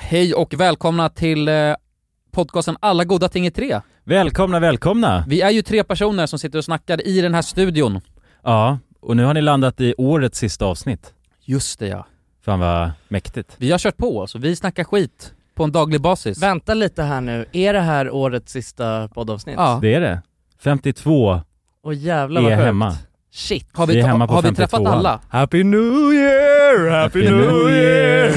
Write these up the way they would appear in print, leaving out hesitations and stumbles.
Hej och välkomna till podcasten Alla goda ting är tre. Välkomna. Vi är ju 3 personer som sitter och snackar i den här studion. Ja, och nu har ni landat i årets sista avsnitt. Just det, ja. Fan vad mäktigt. Vi har kört på oss och vi snackar skit på en daglig basis. Vänta lite här nu, är det här årets sista poddavsnitt? Ja. Det är det. 52 Och jävlar vad är sjukt. hemma. Shit. Har Vi är hemma på vi 52. träffat alla? Happy New Year! Happy New Year!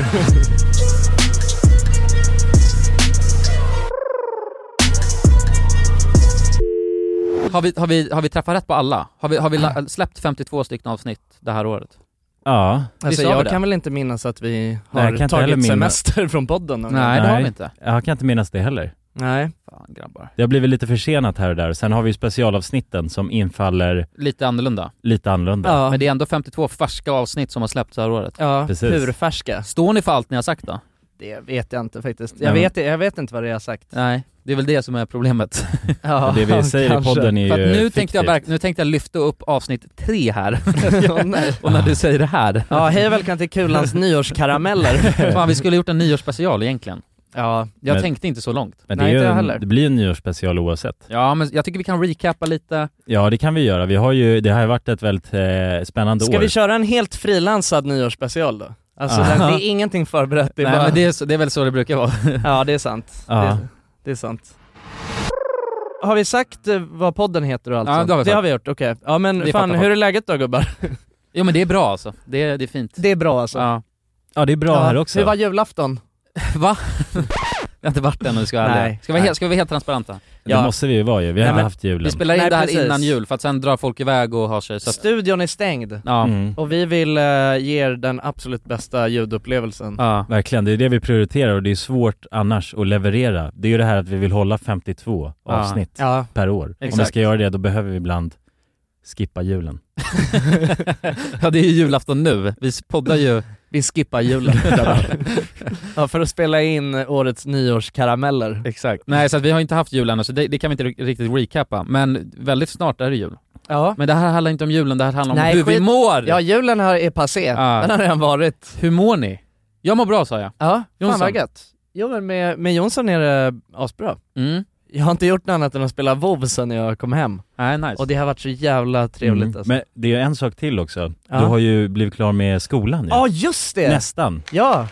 Har vi träffat rätt på alla? Har vi släppt 52 stycken avsnitt det här året? Ja. Alltså sa vi jag det? kan väl inte minnas att vi Nej, jag kan har inte heller tagit minnas. semester från podden. eller? Nej, det har vi inte. Jag kan inte minnas det heller. Nej. Fan, grabbar. Det har blivit lite försenat här och där. Sen har vi specialavsnitten som infaller Lite annorlunda. lite annorlunda. Ja, Men det är ändå 52 färska avsnitt som har släppts det här året. ja, Precis. purfärska. Står ni för allt ni har sagt då? Det vet jag inte faktiskt. Nej, Jag vet inte vad det jag har sagt. Nej, det är väl det som är problemet. Och det vi säger kanske. i podden är För att ju nu tänkte jag lyfta upp avsnitt 3 här. Ja, nej. Och när du säger det här. Ja, hej och välkommen till Kulans nyårskarameller. Fan, vi skulle ha gjort en nyårsspecial egentligen. Ja, Jag Men- tänkte inte så långt. Men Nej, det, är inte ju jag heller. det blir en nyårsspecial oavsett. Ja, men jag tycker vi kan recappa lite. Ja, det kan vi göra. Det har ju varit ett väldigt spännande ska år. vi köra en helt frilansad nyårsspecial då? Alltså Ja. det är ingenting förberett, det är Nej, bara... men det är väl så det brukar vara. Ja, det är sant. Ja. Det är sant. Har vi sagt vad podden heter och allt Ja, sånt? det har vi sagt. har vi gjort, okej. Ja men Det fan, fattar hur folk. är läget då gubbar? Jo, men det är bra alltså. Det är fint. Det är bra alltså. Ja. Ja, det är bra här också. Hur var julafton? Va? Jag har inte varit där nu, ska jag vara Nej. ärlig. Ska vi vara helt transparenta? Det Ja. måste vi ju vara ju. Vi har Nej, inte men haft julen. Vi spelar in Nej, det här precis. innan jul för att sen drar folk iväg och har sig. Så att, Studion är stängd. ja. Mm. Och vi vill ge er den absolut bästa ljudupplevelsen. Ja. Verkligen, det är det vi prioriterar och det är svårt annars att leverera. Det är ju det här att vi vill hålla 52 Ja. avsnitt Ja. per år. Om vi Exakt. ska göra det, då behöver vi ibland skippa julen. Ja, det är ju julafton nu. Vi poddar ju. Vi skippar julen. Ja, för att spela in årets nyårskarameller. Exakt. Nej, så att vi har inte haft julen, så det kan vi inte riktigt recappa. Men väldigt snart är det jul. Ja. Men det här handlar inte om julen, det här handlar om Nej, hur vi skit. mår. Ja, julen är passé. Ja. Den har redan varit. Hur mår ni? Jag mår bra, sa jag. Ja, fan Jonsson. vad gött. Jo men med Jonsson är det asbra. Mm. Jag har inte gjort något annat än att spela WoW sen jag kom hem. Nej, nice. Och det har varit så jävla trevligt alltså. Men det är en sak till också. Ja. Du har ju blivit klar med skolan ju. Ja, just det! Nästan. Ja.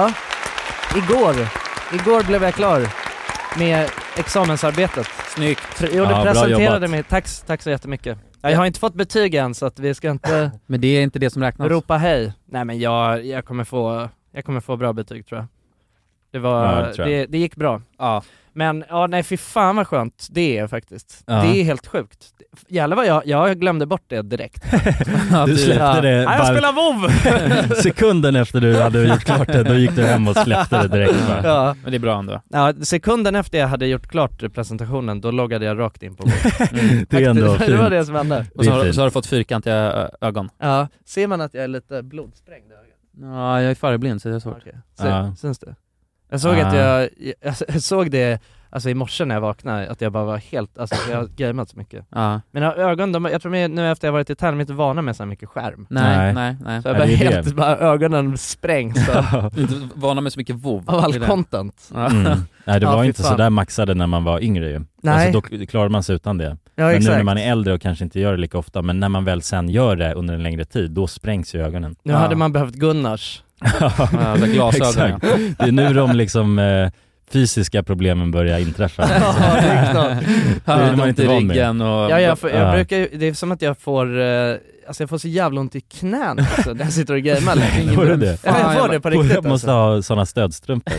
Igår blev jag klar med examensarbetet. Snyggt. Jo, det bra presenterade jobbat. mig. Tack så jättemycket. Jag har inte fått betyg än så att vi ska inte Men det är inte det som räknas. ropa hej. Nej men jag kommer få bra betyg tror jag. Ja, det tror jag. Det gick bra. Ja. Men ja, nej fy fan vad skönt det är faktiskt. Ja. Det är helt sjukt. Jävlar vad jag glömde bort det direkt. Du släppte det Nej, jag bara spelar WoW! sekunden efter du hade gjort klart det. Då gick du hem och släppte det direkt bara. Ja. Men det är bra ändå. Ja, sekunden efter jag hade gjort klart presentationen, då loggade jag rakt in på WoW. Det är ändå Det var fint. det som hände. Och Det är fint. så har du fått fyrkantiga ögon. Ja, ser man att jag är lite blodsprängd i ögat? Ja, jag är färgblind så det är svårt. Okej. Ja. Syns det? Jag såg att jag såg det alltså i morse när jag vaknade, att jag bara var helt, alltså jag har gameat så mycket. Ja. Mina ögon, jag tror nu efter jag varit i Tärn, de är inte vana med så här mycket skärm. Nej. Nej. Så jag Ja, bara det är helt, det. bara ögonen sprängs av, Inte vana med så mycket WoW. av all Det är det. content. Ja. Mm. Nej, det Ja, var fy inte fan. så där maxade när man var yngre ju. Nej. Alltså, då klarar man sig utan det. Ja, Men nu exakt. när man är äldre och kanske inte gör det lika ofta, men när man väl sen gör det under en längre tid, då sprängs ju ögonen. Nu hade man behövt Gunnars. Ja, så glasögon. Exakt. Det är nu de liksom fysiska problemen börjar inträffa. Ja, det är klart. Det är Ja, man inte i van med. ryggen och... Ja, jag Ja. brukar ju, det är som att jag får, alltså jag får så jävla ont i knän också, när jag sitter och gamear. Får du det? Ja, jag får det på riktigt Jag måste alltså. ha sådana stödstrumpor.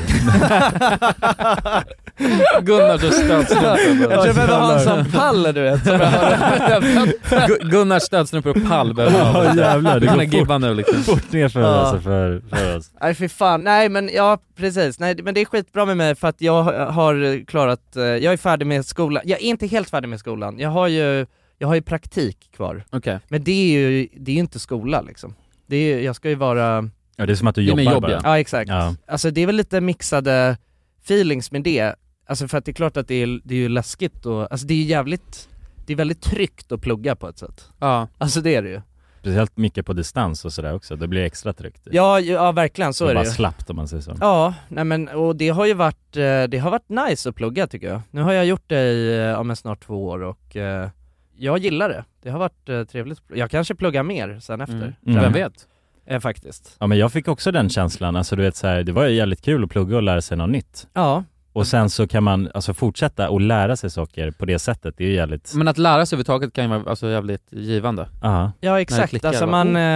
Gunnars och stödstrumpor. Jag behöver ha en sån pall, du vet. Gunnars stödstrumpor och pall behöver Ja, jag. jävlar, det Du kan går gibba nu liksom. fort ner för, Ja. alltså, för oss. Nej fy fan, nej men ja precis, nej men det är skitbra med mig för att jag har klarat, jag är färdig med skolan, jag är inte helt färdig med skolan, jag har ju praktik kvar, Okej. men det är ju inte skola liksom, det är, jag ska ju vara, Ja, det är som att du Det är med jobbar jobb, bara. ja. ja exakt, Ja. alltså det är väl lite mixade feelings med det, alltså för att det är klart att det är ju läskigt och, alltså det är väldigt tryggt att plugga på ett sätt, Ja. alltså det är det ju. speciellt mycket på distans och sådär också. Det blir extra tryggt. Ja, verkligen, så är det bara ju. slappt om man säger så. Ja, nej men, och det har ju varit nice att plugga tycker jag. Nu har jag gjort det i snart 2 år och jag gillar det. Det har varit trevligt. Jag kanske pluggar mer sen efter. Vem vet? Faktiskt. Ja, men jag fick också den känslan. Alltså du vet så här, det var ju jävligt kul att plugga och lära sig något nytt. Ja. Och sen så kan man alltså fortsätta och lära sig saker på det sättet. Det är ju jävligt... Men att lära sig överhuvudtaget kan ju vara alltså jävligt givande. Aha. Ja, exakt. klickar, Alltså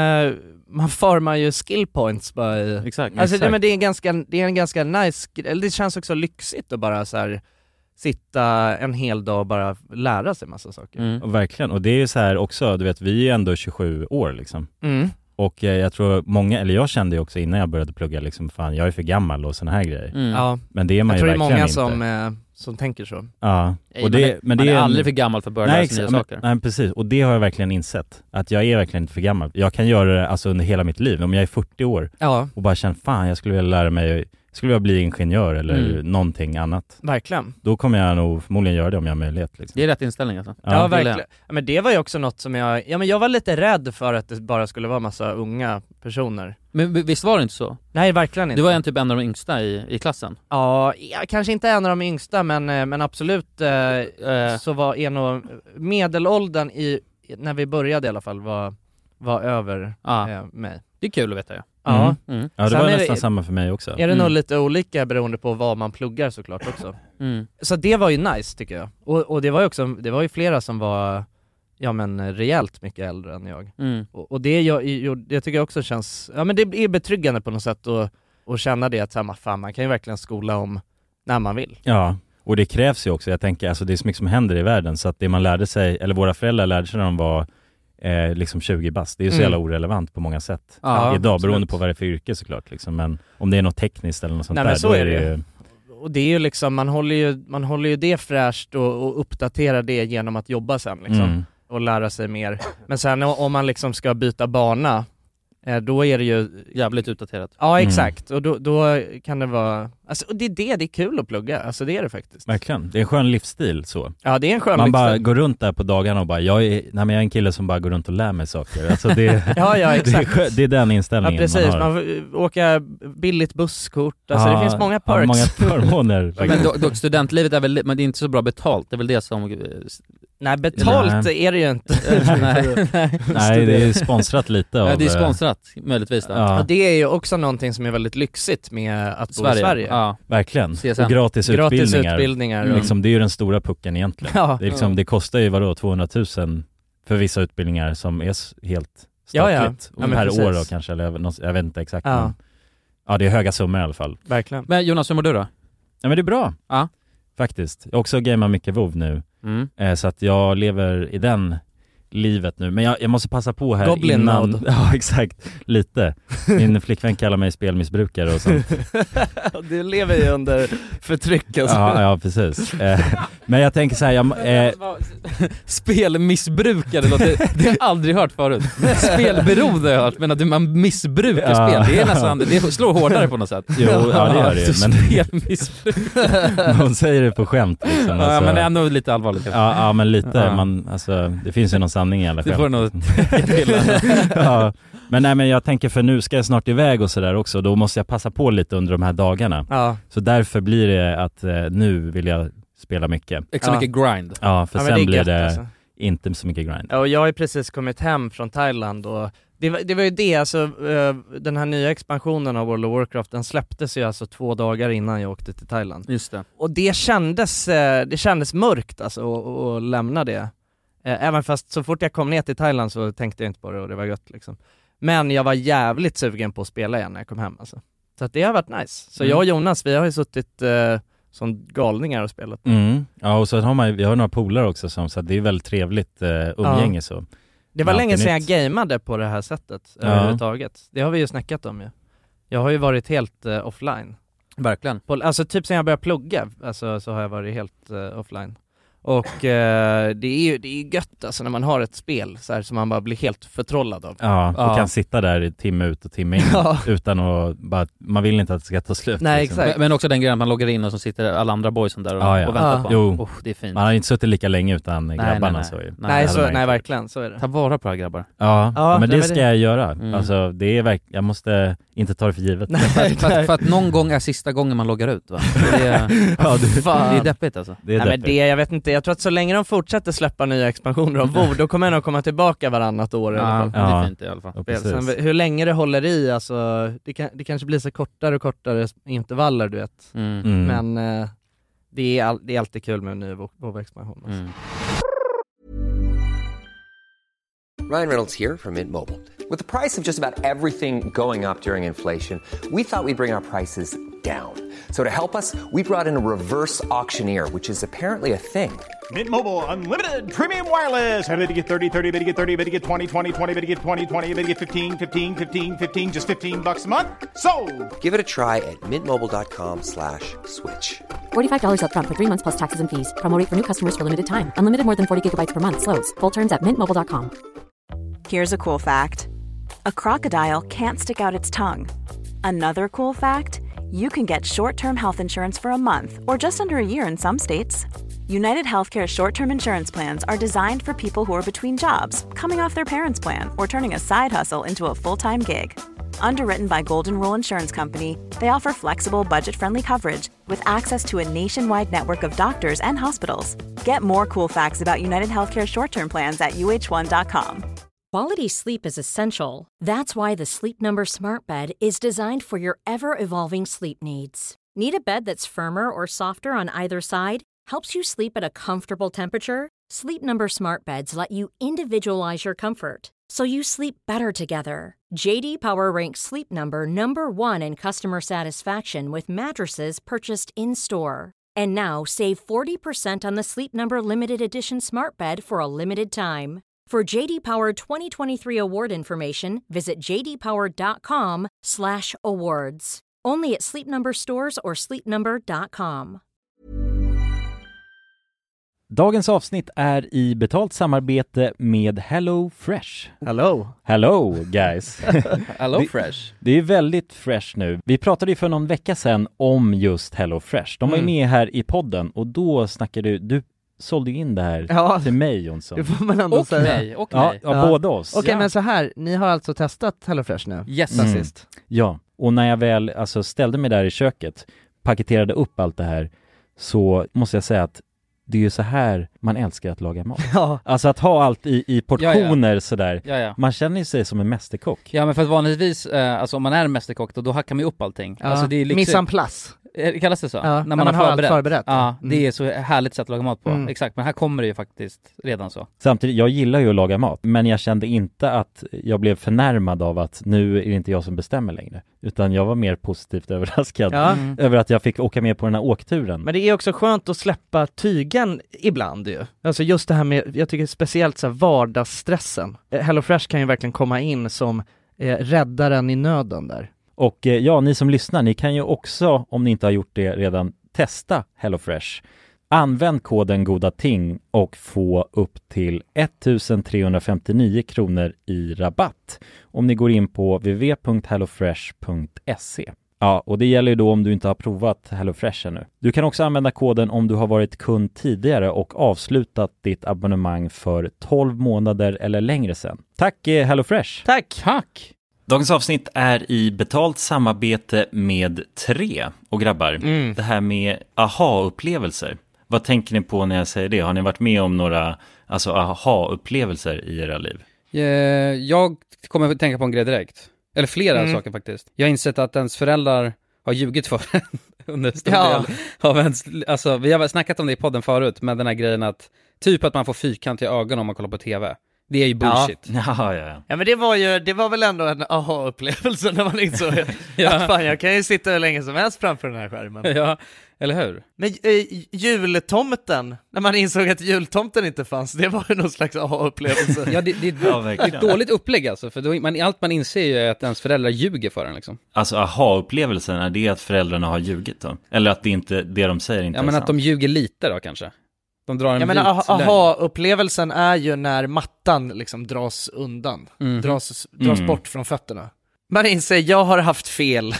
man formar ju skill points bara i... Exakt. Alltså det, men det är en ganska nice, eller det känns också lyxigt att bara så här sitta en hel dag och bara lära sig massa saker. Och verkligen. Och det är ju så här också, du vet, vi är ju ändå 27 år liksom. Och jag tror många, eller jag kände ju också innan jag började plugga liksom, fan jag är för gammal och såna här grejer. Ja. Men det är man jag ju tror det är verkligen många som tänker så. Ja. Och det, men det är aldrig för gammal för att börja lära sig nya saker. Nej, precis. Och det har jag verkligen insett. Att jag är verkligen inte för gammal. Jag kan göra det alltså under hela mitt liv. Om jag är 40 år och bara känner, fan jag skulle vilja lära mig, skulle jag bli ingenjör eller någonting annat. Verkligen. Då kommer jag nog förmodligen göra det om jag har möjlighet. Liksom. Det är rätt inställning alltså. Ja, verkligen. Ja, men det var ju också något som jag var lite rädd för att det bara skulle vara massa unga personer. Men visst var det inte så? Nej, verkligen inte. Du var typ en av de yngsta i klassen. Ja, kanske inte en av de yngsta, men absolut så var nog medelåldern när vi började i alla fall var över mig. Det är kul att veta. Ja, ja det var nästan samma för mig också. Är det nog lite olika beroende på vad man pluggar såklart också. Så det var ju nice tycker jag. Och det var ju flera som var rejält mycket äldre än jag. Och det jag tycker också känns, men det är betryggande på något sätt att känna det att fan, man kan ju verkligen skola om när man vill. Ja, och det krävs ju också. Jag tänker, alltså det är så mycket som händer i världen så att det man lärde sig, eller våra föräldrar lärde sig när de var liksom 20 bast. Det är ju så jävla orelevant på många sätt idag, beroende på vad det är för yrke såklart liksom. Men om det är något tekniskt eller något sånt där, så då är det ju... Och det är ju liksom, man håller ju det fräscht och uppdaterar det genom att jobba sen liksom. Och lära sig mer. Men sen om man liksom ska byta bana, då är det ju jävligt utdaterat. Ja, exakt. Och då kan det vara, alltså det är kul att plugga. Alltså det är det faktiskt. Verkligen. Det är en skön livsstil så. Ja, det är en skön livsstil. Man livsstil. bara går runt där på dagarna och bara jag är en kille som bara går runt och lär mig saker. Alltså det ja, exakt. Det är den inställningen precis. man har. Man åker billigt busskort. Alltså det finns många perks. Många förmåner. Men dock studentlivet är väl, men det är inte så bra betalt. Det är väl det som... Nej, betalt är det ju inte. Nej, det är sponsrat lite av... Ja, det är sponsrat, möjligtvis. Ja. Och det är ju också någonting som är väldigt lyxigt med att bo i Sverige. Ja. Verkligen. CSN. Och gratis utbildningar. Liksom, det är ju den stora pucken egentligen. Ja. Det, är liksom, det kostar ju 200 000 för vissa utbildningar som är helt statligt. Ja, per precis. år då kanske, eller jag vet inte exakt. Ja. Men, ja, det är höga summor i alla fall. Verkligen. Men Jonas, hur mår du då? Ja, men det är bra. Ja. Faktiskt. Jag har också gameat mycket WoW nu. Så att jag lever i den livet nu. Men jag måste passa på här Goblin innan... mode. Ja, exakt. Lite. Min flickvän kallar mig spelmissbrukare och sånt. Du lever ju under förtryck alltså. Ja, precis. Men jag tänker så här... Spelmissbrukare, det har jag aldrig hört förut. Spelberoende har jag hört, men att man missbrukar spel, det är nästan, det slår hårdare på något sätt. Jo, ja det gör det. Men spelmissbrukare. Hon säger det på skämt liksom. Ja, men det är ändå lite allvarligt. Ja, men lite. Alltså, det finns ju någon sanning i alla skämt. Det får nog ja. Men nej, men jag tänker för nu ska jag snart iväg och sådär också. Då måste jag passa på lite under de här dagarna. Ja. Så därför blir det att nu vill jag spela mycket. Extra mycket grind. Ja, för sen det blir gött, det alltså. inte så mycket grind. Ja, och jag har ju precis kommit hem från Thailand och det var ju det, alltså den här nya expansionen av World of Warcraft, den släpptes ju alltså 2 dagar innan jag åkte till Thailand. Just det. Och det kändes mörkt alltså att lämna det. Även fast så fort jag kom ner till Thailand så tänkte jag inte på det och det var gött liksom. Men jag var jävligt sugen på att spela igen när jag kom hem alltså. Så att det har varit nice. Så jag och Jonas, vi har ju suttit som galningar och spelat. Ja, och så har vi har några polare också så att det är väldigt trevligt umgänge så. Det var länge sedan jag gameade på det här sättet överhuvudtaget. Det har vi ju snackat om ju. Jag har ju varit helt offline. Verkligen. Alltså typ sen jag började plugga alltså, så har jag varit helt offline. Och det är ju gött alltså när man har ett spel så här, som man bara blir helt förtrollad av. Ja, och kan sitta där timme ut och timme in utan att bara, man vill inte att det ska ta slut. Nej, liksom. exakt. Men också den grejen att man loggar in och så sitter alla andra boysen där och väntar på jo. det är fint. Man har inte suttit lika länge utan grabbarna. Nej, verkligen, så är det. Ta vara på det här, grabbar. Ja, men det ska jag göra. Alltså, det är jag måste inte ta det för givet. För att någon gång är sista gången man loggar ut, va? Det är deppigt alltså. Men jag vet inte, jag tror att så länge de fortsätter släppa nya expansioner av WoW, då kommer jag nog komma tillbaka varannat år i alla fall. Det är fint i alla fall. Sen, hur länge det håller i, alltså, det kanske blir så kortare och kortare intervaller, du vet. Men det är alltid kul med en ny WoW-expansion. Alltså. Ryan Reynolds here from Mint Mobile. With the price of just about everything going up during inflation, we thought we'd bring our prices down. So to help us, we brought in a reverse auctioneer, which is apparently a thing. Mint Mobile Unlimited Premium Wireless. How to get 30, 30, bit to get 30, bit to get 20, 20, 20, bit to get 20, 20, bit to get 15, 15, 15, 15, just $15 a month? Sold! Give it a try at mintmobile.com/switch. $45 up front for 3 months plus taxes and fees. Promo rate for new customers for limited time. Unlimited more than 40 gigabytes per month. Slows full terms at mintmobile.com. Here's a cool fact. A crocodile can't stick out its tongue. Another cool fact, you can get short-term health insurance for a month or just under a year in some states. United Healthcare short-term insurance plans are designed for people who are between jobs, coming off their parents' plan, or turning a side hustle into a full-time gig. Underwritten by Golden Rule Insurance Company, they offer flexible, budget-friendly coverage with access to a nationwide network of doctors and hospitals. Get more cool facts about United Healthcare short-term plans at uh1.com. Quality sleep is essential. That's why the Sleep Number Smart Bed is designed for your ever-evolving sleep needs. Need a bed that's firmer or softer on either side? Helps you sleep at a comfortable temperature? Sleep Number Smart Beds let you individualize your comfort, so you sleep better together. JD Power ranks Sleep Number #1 in customer satisfaction with mattresses purchased in-store. And now save 40% on the Sleep Number Limited Edition Smart Bed for a limited time. For JD Power 2023 award information, visit jdpower.com/awards. Only at Sleep Number stores or sleepnumber.com. Dagens avsnitt är i betalt samarbete med Hello Fresh. Hello guys. Hello Fresh. Det är väldigt fresh nu. Vi pratade ju för någon vecka sedan om just Hello Fresh. De var ju med här i podden och då snackade du sålde in det här till mig, Jonsson. Det får man ändå säga. Och mig. Ja, båda oss. Okej, men så här, ni har alltså testat HelloFresh nu? Yes. Sist. Ja, och när jag väl ställde mig där i köket, paketerade upp allt det här, så måste jag säga att det är ju så här man älskar att laga mat. Ja. Alltså att ha allt i portioner sådär. Ja. Man känner sig som en mästerkock. Ja, men för att vanligtvis, alltså om man är en mästerkock då hackar man upp allting. Ja. Alltså det är mise en place. Kallas det så? Ja, när man har förberett. Ja, det är så härligt sätt att laga mat på. Exakt, men här kommer det ju faktiskt redan så. Samtidigt, jag gillar ju att laga mat, men jag kände inte att jag blev förnärmad av att nu är det inte jag som bestämmer längre. Utan jag var mer positivt överraskad över att jag fick åka med på den här åkturen. Men det är också skönt att släppa tygen ibland ju. Alltså just det här med, jag tycker speciellt så här vardagsstressen. HelloFresh kan ju verkligen komma in som räddaren i nöden där. Och ja, ni som lyssnar, ni kan ju också, om ni inte har gjort det redan, testa HelloFresh. Använd koden GODATING och få upp till 1359 kronor i rabatt om ni går in på www.hellofresh.se. Ja, och det gäller ju då om du inte har provat HelloFresh ännu. Du kan också använda koden om du har varit kund tidigare och avslutat ditt abonnemang för 12 månader eller längre sedan. Tack HelloFresh! Tack! Dagens avsnitt är i betalt samarbete med 3. Och grabbar, det här med aha-upplevelser. Vad tänker ni på när jag säger det? Har ni varit med om några aha-upplevelser i era liv? Jag kommer att tänka på en grej direkt. Eller flera saker faktiskt. Jag har insett att ens föräldrar har ljugit för en under stor del av ens... Alltså, vi har snackat om det i podden förut, med den här grejen att typ att man får fyrkantiga ögon om man kollar på tv. Det är ju bullshit. Ja, men det var väl ändå en aha-upplevelse när man insåg att fan, jag kan ju sitta hur länge som helst framför den här skärmen. Ja, eller hur? Men jultomten, när man insåg att jultomten inte fanns, det var ju någon slags aha-upplevelse. Ja, det är ett dåligt upplägg alltså, för då, allt man inser ju är att ens föräldrar ljuger för en liksom. Alltså aha-upplevelsen, är det att föräldrarna har ljugit då? Eller att det inte det de säger inte är men sant? att de ljuger lite då kanske. De drar en jag menar, aha-upplevelsen är ju när mattan liksom dras undan. Dras bort från fötterna. Man inser, jag har haft fel.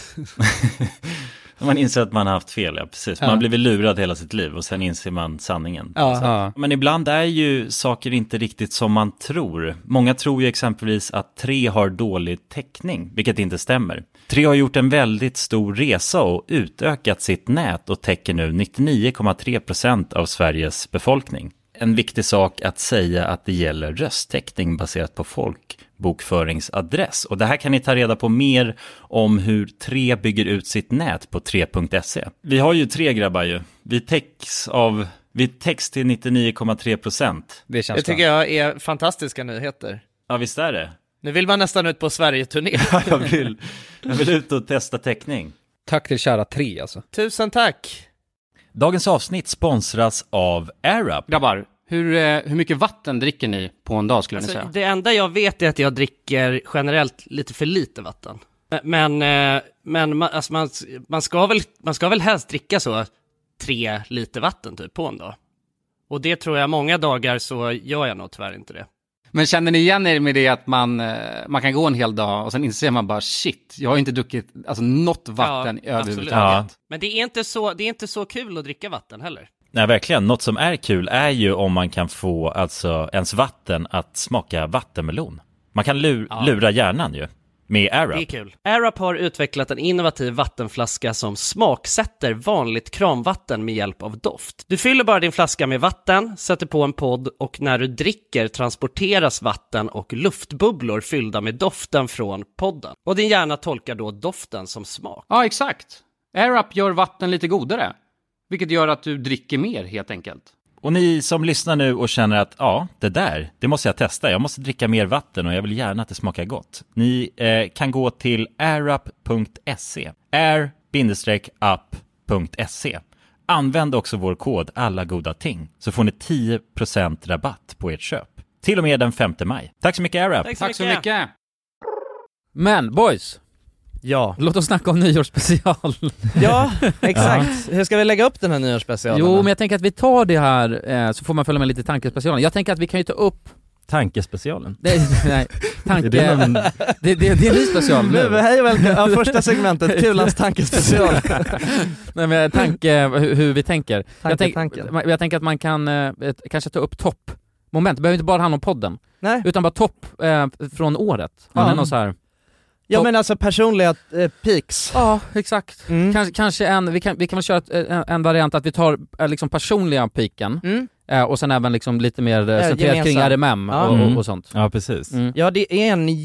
Man inser att man har haft fel, ja precis. Man har blivit lurad hela sitt liv och sen inser man sanningen. Ja. Men ibland är ju saker inte riktigt som man tror. Många tror ju exempelvis att 3 har dålig täckning, vilket inte stämmer. 3 har gjort en väldigt stor resa och utökat sitt nät och täcker nu 99,3% av Sveriges befolkning. En viktig sak att säga att det gäller rösttäckning baserat på folkbokföringsadress. Och det här kan ni ta reda på mer om hur 3 bygger ut sitt nät på 3.se. Vi har ju 3 grabbar ju. Vi täcks till 99,3%. Det tycker jag är fantastiska nyheter. Ja, visst är det. Nu vill man nästan ut på Sverige-turné. Ja, jag vill ut och testa täckning. Tack till kära 3 alltså. Tusen tack. Dagens avsnitt sponsras av AirUp. Grabbar, hur mycket vatten dricker ni på en dag skulle ni säga? Det enda jag vet är att jag dricker generellt lite för lite vatten. Men man ska väl helst dricka så 3 liter vatten typ på en dag. Och det tror jag många dagar så gör jag nog tyvärr inte det. Men känner ni igen er med det att man kan gå en hel dag och sen inser man bara shit, jag har inte druckit något vatten överhuvudtaget. Ja. Men det är inte så kul att dricka vatten heller. Nej, verkligen. Något som är kul är ju om man kan få alltså ens vatten att smaka vattenmelon. Man kan lura hjärnan ju. Med AirUp. Det är kul. AirUp har utvecklat en innovativ vattenflaska som smaksätter vanligt kranvatten med hjälp av doft. Du fyller bara din flaska med vatten, sätter på en podd och när du dricker transporteras vatten och luftbubblor fyllda med doften från podden. Och din hjärna tolkar då doften som smak. Ja, exakt. AirUp gör vatten lite godare, vilket gör att du dricker mer helt enkelt. Och ni som lyssnar nu och känner att det måste jag testa. Jag måste dricka mer vatten och jag vill gärna att det smakar gott. Ni kan gå till airup.se. air-up.se. Använd också vår kod alla goda ting så får ni 10% rabatt på ert köp. Till och med den 5 maj. Tack så mycket AirUp. Tack så mycket. Men boys, ja, låt oss snacka om nyårsspecial. Ja, exakt. Hur ska vi lägga upp den här nyårsspecialen? Jo, men jag tänker att vi tar det här så får man följa med lite tankespecialen. Jag tänker att vi kan ju ta upp tankespecialen. Det är en ny special nu. Hej och välkommen. Första segmentet, Kulans tankespecial. Nej, men hur vi tänker. Jag tänker att man kan kanske ta upp toppmoment. Det behöver inte bara handla om podden. Nej. Utan bara topp från året. Har ni någon så här? Ja, men alltså personliga peaks. Ja, exakt. Kanske vi kan väl köra en variant att vi tar liksom personliga peaken och sen även liksom lite mer centrerat kring RMM och sånt. Ja, precis. Ja, det är en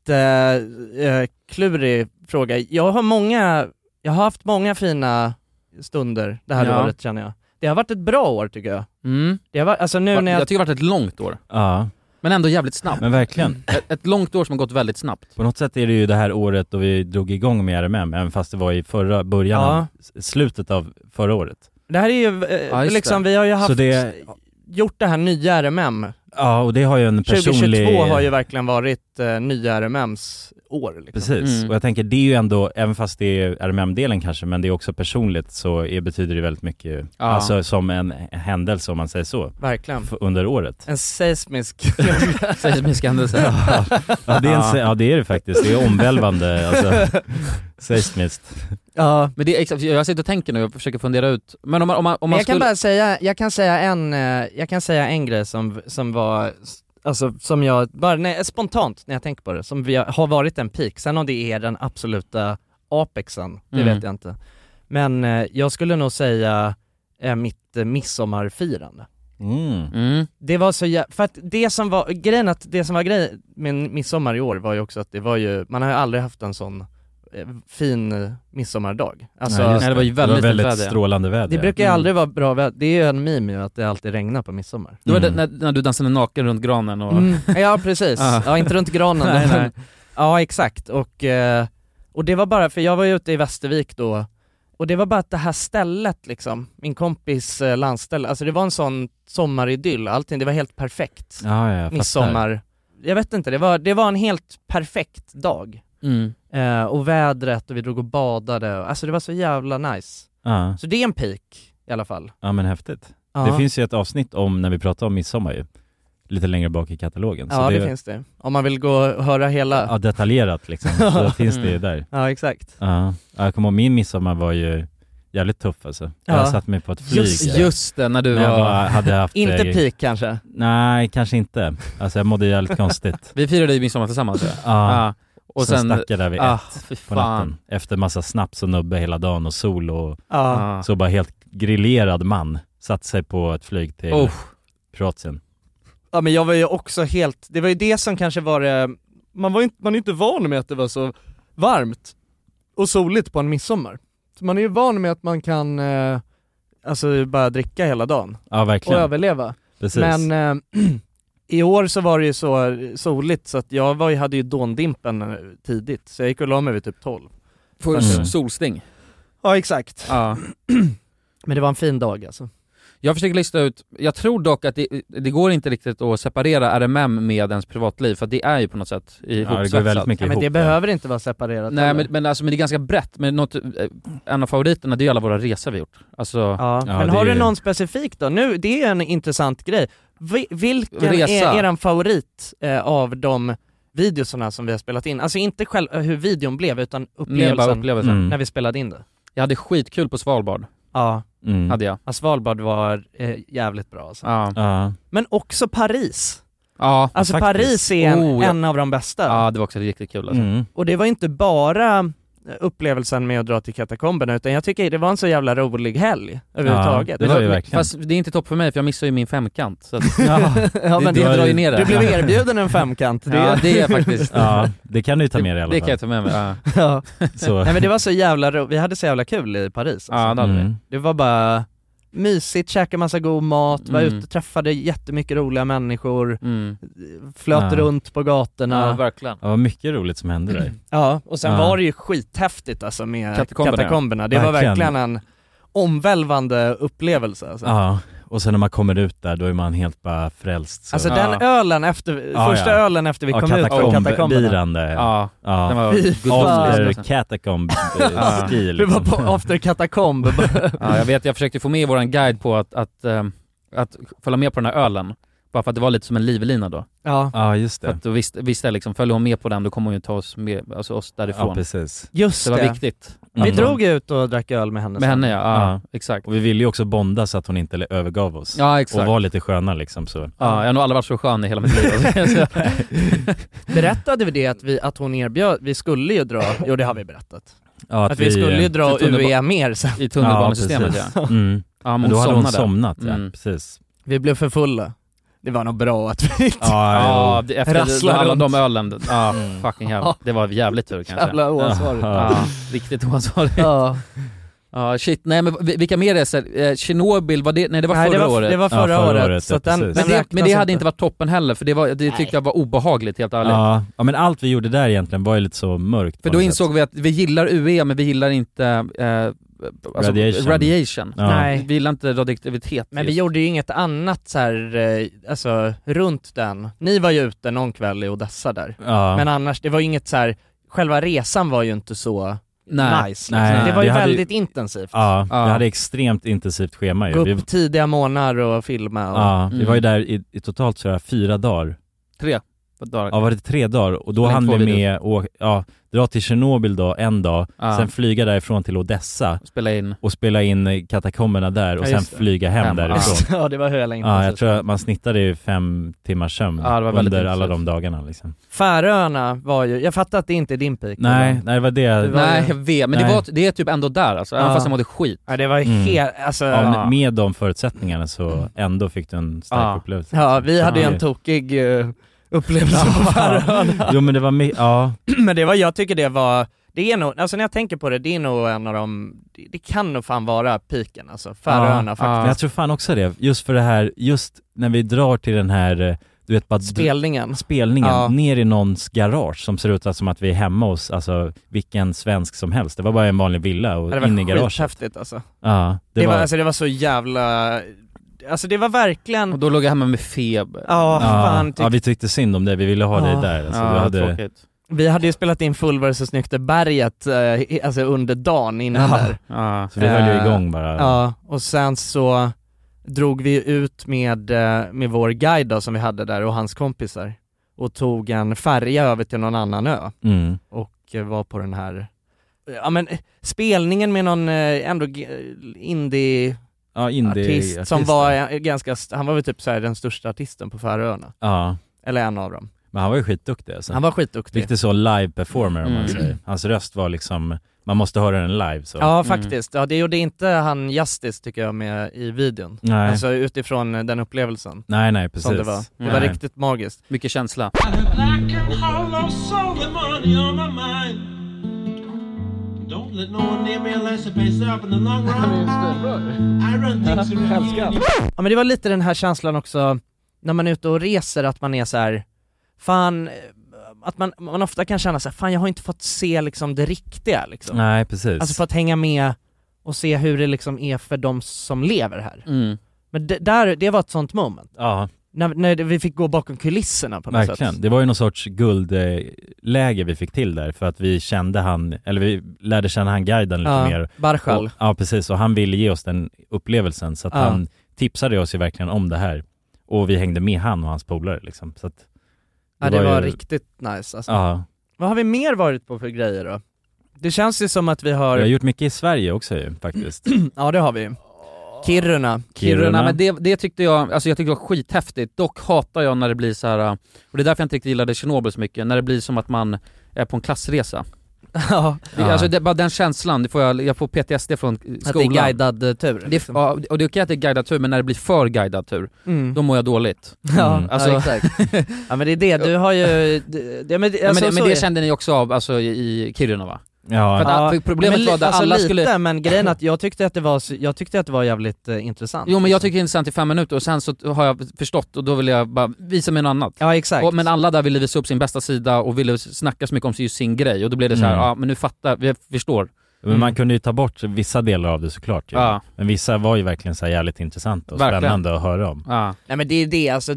jätteklurig fråga. Jag har haft många fina stunder det här året, känner jag. Det har varit ett bra år, tycker jag. Det har varit, alltså nu när jag tycker det har varit ett långt år. Ja. Men ändå jävligt snabbt. Men verkligen. Ett långt år som har gått väldigt snabbt. På något sätt är det ju det här året då vi drog igång med RMM, även fast det var i slutet av förra året. Det här är ju liksom, vi har ju gjort det här nya RMM. Ja, och det har ju en personlig... 2022 har ju verkligen varit nya RMMs år. Liksom. Precis, och jag tänker det är ju ändå, även fast det är RMM-delen kanske, men det är också personligt, så betyder det väldigt mycket, alltså som en händelse om man säger så. Verkligen. Under året. En seismisk händelse. Ja, det är det faktiskt. Det är omvälvande, alltså seismiskt. Ja, men det är exakt, jag sitter och tänker nu och försöker fundera ut. Men om man jag kan säga en grej som var, alltså som jag bara spontant när jag tänker på det, som har varit en peak. Sen om det är den absoluta apexen, det vet jag inte. Men jag skulle nog säga mitt midsommarfirande. Det var så för att det som var grejen med midsommar i år var ju också att det var ju, man har ju aldrig haft en sån fin midsommardag. Alltså, nej, det var ju väldigt strålande väder. Det brukar ju aldrig vara bra väder. Det är ju en meme ju att det alltid regnar på midsommar. Då är det när du dansade naken runt granen och... Ja, precis. Ja, inte runt granen. Nej. Ja, exakt. Och det var bara, för jag var ute i Västervik då, och det var bara att det här stället liksom, min kompis landställe, alltså det var en sån sommaridyll, allting, det var helt perfekt. Ja, midsommar. Jag vet inte, det var en helt perfekt dag. Och vädret, och vi drog och badade, alltså det var så jävla nice. Så det är en peak i alla fall. Ja, men häftigt. Det finns ju ett avsnitt om när vi pratar om midsommar ju. Lite längre bak i katalogen. Ja, så det finns det. Om man vill gå och höra hela. Ja, detaljerat liksom. Så finns det ju där. Ja, exakt. Ja, jag kommer ihåg, min midsommar var ju jävligt tuff alltså. Jag satt mig på ett flyg. Just det, när du hade haft inte peak kanske? Nej, kanske inte. Alltså jag mådde jävligt konstigt. Vi firade ju midsommar tillsammans. Ja. Och sen stack jag där vid 1 på natten. Efter massa snaps och nubbe hela dagen och sol och så bara helt grillerad man satt sig på ett flyg till Kroatien. Ja, men jag var ju också helt, det var ju det som kanske var det, man är inte van med att det var så varmt och soligt på en midsommar. Så man är ju van med att man kan alltså bara dricka hela dagen. Ja, verkligen. Och överleva. Precis. Men i år så var det ju så soligt så att jag hade ju dåndimpen tidigt. Så jag gick och la mig vid typ 12. Solsting. Ja, exakt. Ja. Men det var en fin dag alltså. Jag försöker lista ut, jag tror dock att det går inte riktigt att separera RMM med ens privatliv, för det är ju på något sätt ihopsvetsat. Det går väldigt mycket men det behöver inte vara separerat. Nej, men det är ganska brett. Men en av favoriterna, det är alla våra resor vi gjort. Alltså, men har du någon specifik då? Nu, det är en intressant grej. Vilken är eran favorit av de videorna som vi har spelat in? Alltså inte själv hur videon blev, utan upplevelsen när vi spelade in det. Jag hade skitkul på Svalbard. Ja. Hade jag. Ja, Svalbard var jävligt bra alltså. Ja. Men också Paris. Ja, alltså faktiskt. Paris är en av de bästa. Ja, det var också riktigt kul alltså. Och det var inte bara upplevelsen med att dra till katakomberna, utan jag tycker det var en så jävla rolig helg överhuvudtaget. Det var det verkligen. Fast det är inte topp för mig, för jag missar ju min femkant så att, men det drar ju ner det. Du blev erbjuden en femkant. Det är faktiskt. Ja, det kan du ta med dig i alla fall. Det kan jag ta med mig. Ja. Så. Nej, men det var så jävla vi hade så jävla kul i Paris alltså. Ja, det var bara mysigt, käka massa god mat, var ute och träffade jättemycket roliga människor, flöt runt på gatorna. Ja, verkligen. Det var mycket roligt som hände där. Ja, och sen var det ju skithäftigt alltså med katakomberna. Det var verkligen en omvälvande upplevelse alltså. Ja, och sen när man kommer ut där, då är man helt bara frälst. Så. Alltså den ölen första ölen efter vi kom ut från katakomberna. Ja, den var after catacomb stil. Det var på after katakomb. Ja, jag vet, jag försökte få med våran guide på att följa med på den här ölen. Bara för att det var lite som en livlina då. Ja, just det. För att då visste jag liksom, följer hon med på den, då kommer hon ju ta oss med, alltså oss därifrån. Ja, precis. Just det var viktigt. Vi drog ut och drack öl med henne. Med henne, ja, exakt. Och vi ville ju också bonda så att hon inte övergav oss. Ja, exakt. Och var lite sköna liksom så. Ja, jag har nog aldrig varit så skön i hela mitt liv. Berättade vi det att hon erbjöd, vi skulle ju dra, jo det har vi berättat. Ja, att vi skulle ju dra UEA mer sen. I tunnelbanesystemet, ja. Ja, men då hade hon somnat, ja, precis. Vi blev för fulla. Det var nog bra att vi inte efter alla de ölen. Fucking hell. Det var jävligt tur kanske. Jävla oansvarigt. Riktigt oansvarigt. Ja, shit. Nej, men vilka mer resor? Tjernobyl, var det? Nej, det var förra året. Det var förra året. Så men det hade inte varit toppen heller, för det tyckte jag var obehagligt helt ärligt. Ja, men allt vi gjorde där egentligen var ju lite så mörkt. För då insåg vi att vi gillar UE, men vi gillar inte radiation. Ja. Nej. Vi gillar inte radioaktivitet. Men vi gjorde ju inget annat så här, alltså runt den. Ni var ju ute någon kväll i Odessa där. Ja. Men annars, det var ju inget så här, själva resan var ju inte så nice. Nej. Det var ju väldigt intensivt. Ja, vi hade extremt intensivt schema ju. Gå upp tidiga månader och filma. Ja, vi var ju där i totalt så här 4 dagar. 3 dagar. Ja, var det 3 dagar? Och då hann vi med och dra till Tjernobyl då en dag, sen flyga därifrån till Odessa spela in katakomberna där och sen flyga hem därifrån. Ja, det var hela intensivt. Ja, jag tror att man snittade ju 5 timmars sömn under alla de dagarna liksom. Färöarna var ju, jag fattar att det inte är din peak. Nej, det var det. Nej, jag vet, men det är typ ändå där alltså, även fast jag mådde skit. Ja, det var helt, alltså med de förutsättningarna så ändå fick du en stark upplevelse. Ja, vi hade ju en tokig upplevelse på Färöarna. Jo, men det var men det var, jag tycker det är nog, alltså när jag tänker på det, det är nog en av de, det kan nog fan vara piken alltså, Färöarna faktiskt. Jag tror fan också det, just för det här, just när vi drar till den här, du vet, bara spelningen ner i någons garage som ser ut som att vi är hemma hos, alltså vilken svensk som helst. Det var bara en vanlig villa och in i garaget. Det var skithäftigt alltså. Ja, det var så jävla, alltså det var verkligen. Och då låg jag hemma med feber. Fan, vi tyckte synd om det, vi ville ha dig där alltså, vi hade ju spelat in Full vs Nykterberget alltså under dagen innan där. Så vi höll ju igång bara. Ja, och sen så drog vi ut med vår guide då, som vi hade där och hans kompisar och tog en färja över till någon annan ö och var på den här spelningen med någon ändå indie artist som var ganska, han var väl typ så här den största artisten på Färöarna. Ja. Eller en av dem. Men han var ju skitduktig alltså. Han var skitduktig. Riktigt så live-performer om man säger. Hans röst var liksom, man måste höra den live så. Ja faktiskt, det gjorde inte han justice tycker jag med i videon. Nej. Alltså utifrån den upplevelsen. Nej precis. Som det var riktigt magiskt. Mycket känsla. Ja men det var lite den här känslan också när man är ute och reser, att man är så här, fan, att man ofta kan känna så här, fan jag har inte fått se liksom det riktiga liksom. Nej precis. Alltså för att hänga med och se hur det liksom är för de som lever här. Men det var ett sånt moment. Ja. När vi fick gå bakom kulisserna på något sätt. Det var ju någon sorts guldläge vi fick till där, för att vi lärde känna han guiden lite mer. Barshal. Ja precis, och han ville ge oss den upplevelsen så att han tipsade oss ju verkligen om det här. Och vi hängde med han och hans polare liksom. Så att det var riktigt nice alltså. Ja. Vad har vi mer varit på för grejer då? Det känns ju som att vi har gjort mycket i Sverige också ju, faktiskt. Ja det har vi. Kiruna, men det tyckte jag, alltså jag tyckte det var skithäftigt. Dock hatar jag när det blir så här, och det är därför jag inte riktigt gillade Chernobyl så mycket, när det blir som att man är på en klassresa. Alltså bara den känslan, jag får PTSD från skolan. Att det är guidad tur liksom. Och det är okej att det är guidad tur, men när det blir för guidad tur då mår jag dåligt. Alltså exakt. Ja men det är det, du har ju men det kände ni också av alltså, i Kiruna va? Ja. För problemet var att alla skulle... Men grejen att jag tyckte att det var jävligt intressant. Jo men jag tycker det är intressant i 5 minuter och sen så har jag förstått och då vill jag bara visa mig något annat. Ja exakt. Men alla där ville visa upp sin bästa sida och ville snacka så mycket om sin grej och då blev det så här, men nu fattar vi förstår. Men man kunde ju ta bort vissa delar av det såklart ju. Men vissa var ju verkligen så här jävligt intressant och spännande att höra om. Nej men det är det, alltså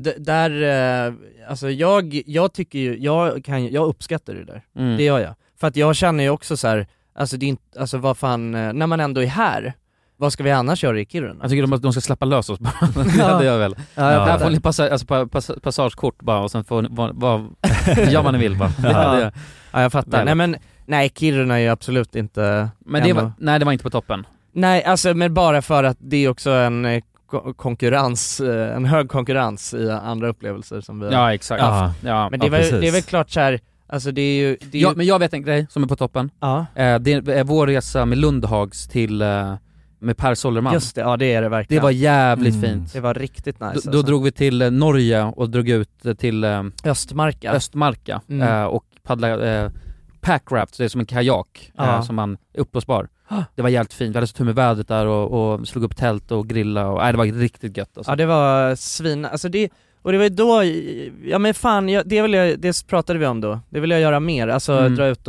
alltså jag tycker ju, jag uppskattar det där. Det gör jag. För att jag känner ju också så här, alltså det är inte, alltså vad fan, när man ändå är här, vad ska vi annars göra i Kiruna? Jag tycker de ska släppa lös oss bara. Det gör väl. Här får ni passagekort bara och sen får vad gör man ni vill bara. Ja jag fattar. Nej Kiruna är ju absolut inte. Men det var inte på toppen. Nej, alltså men bara för att det är också en konkurrens, en hög konkurrens i andra upplevelser som vi har exakt. Ja, men det är väl klart så här. Alltså det är ju... Men jag vet en grej som är på toppen. Det är vår resa med Lundhags till med Per Sollerman. Just det, det är det verkligen. Det var jävligt fint. Det var riktigt nice. Då drog vi till Norge och drog ut till Östmarka och paddlade packraft, det är som en kajak som man uppblåsbar. Det var jävligt fint. Vi hade så tur med vädret där och slog upp tält och grilla och det var riktigt gött alltså. Ja, det var svin. Alltså och det var ju då, ja men fan, det pratade vi om då. Det vill jag göra mer, alltså dra ut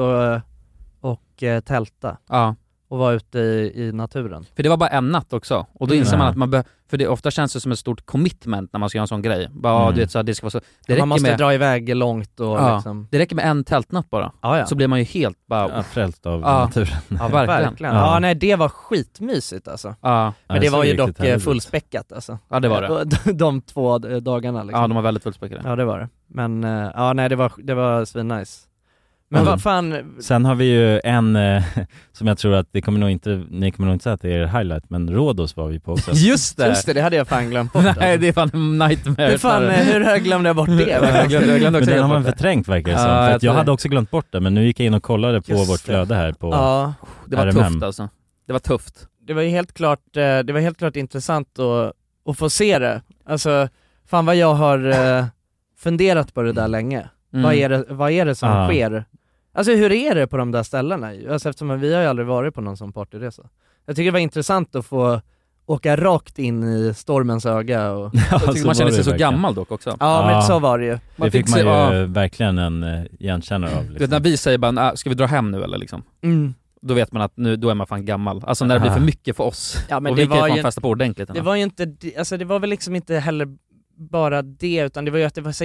och tälta. Och vara ute i naturen. För det var bara en natt också. Och då inser man att för det ofta känns det som ett stort commitment när man ska göra en sån grej. Bara, du vet, så det ska vara så. Man måste dra iväg långt och liksom. Det räcker med en tältnatt bara. Så blir man ju helt bara frälst av naturen. Ja, verkligen. Ja, nej, det var skitmysigt alltså. Men det var ju dock fullspäckat alltså. Ja, det var det. De 2 dagarna liksom. Ja, de var väldigt fullspäckade. Ja, det var det. Men nej, det var svinnice. Men vad fan... Sen har vi ju en som jag tror att ni kommer nog inte säga att det är highlight, men Rhodos var vi på också. Just det hade jag fan glömt bort. Nej, det är fan en nightmare. Hur glömde jag bort det? Jag glömde också. Den har man förträngt verkar det som. För att jag hade också glömt bort det, men nu gick jag in och kollade på vårt flöde här på det var tufft alltså. Det var tufft. Det var helt klart intressant att få se det. Alltså, fan vad jag har funderat på det där länge. Vad är det som sker? Alltså hur är det på de där ställena? Alltså, eftersom vi har ju aldrig varit på någon sån partyresa. Jag tycker det var intressant att få åka rakt in i stormens öga och jag tycker man känner sig så gammal dock också. Ja, men så var det ju. Det fick man ju verkligen en igenkännare av liksom. Vet, när vi säger bara, ska vi dra hem nu eller liksom? Då vet man att då är man fan gammal. Alltså när det blir för mycket för oss. Ja, men och vi kan ju fan festa på ordentligt. Det var ju inte, alltså det var väl liksom inte heller bara det, utan det var ju att det var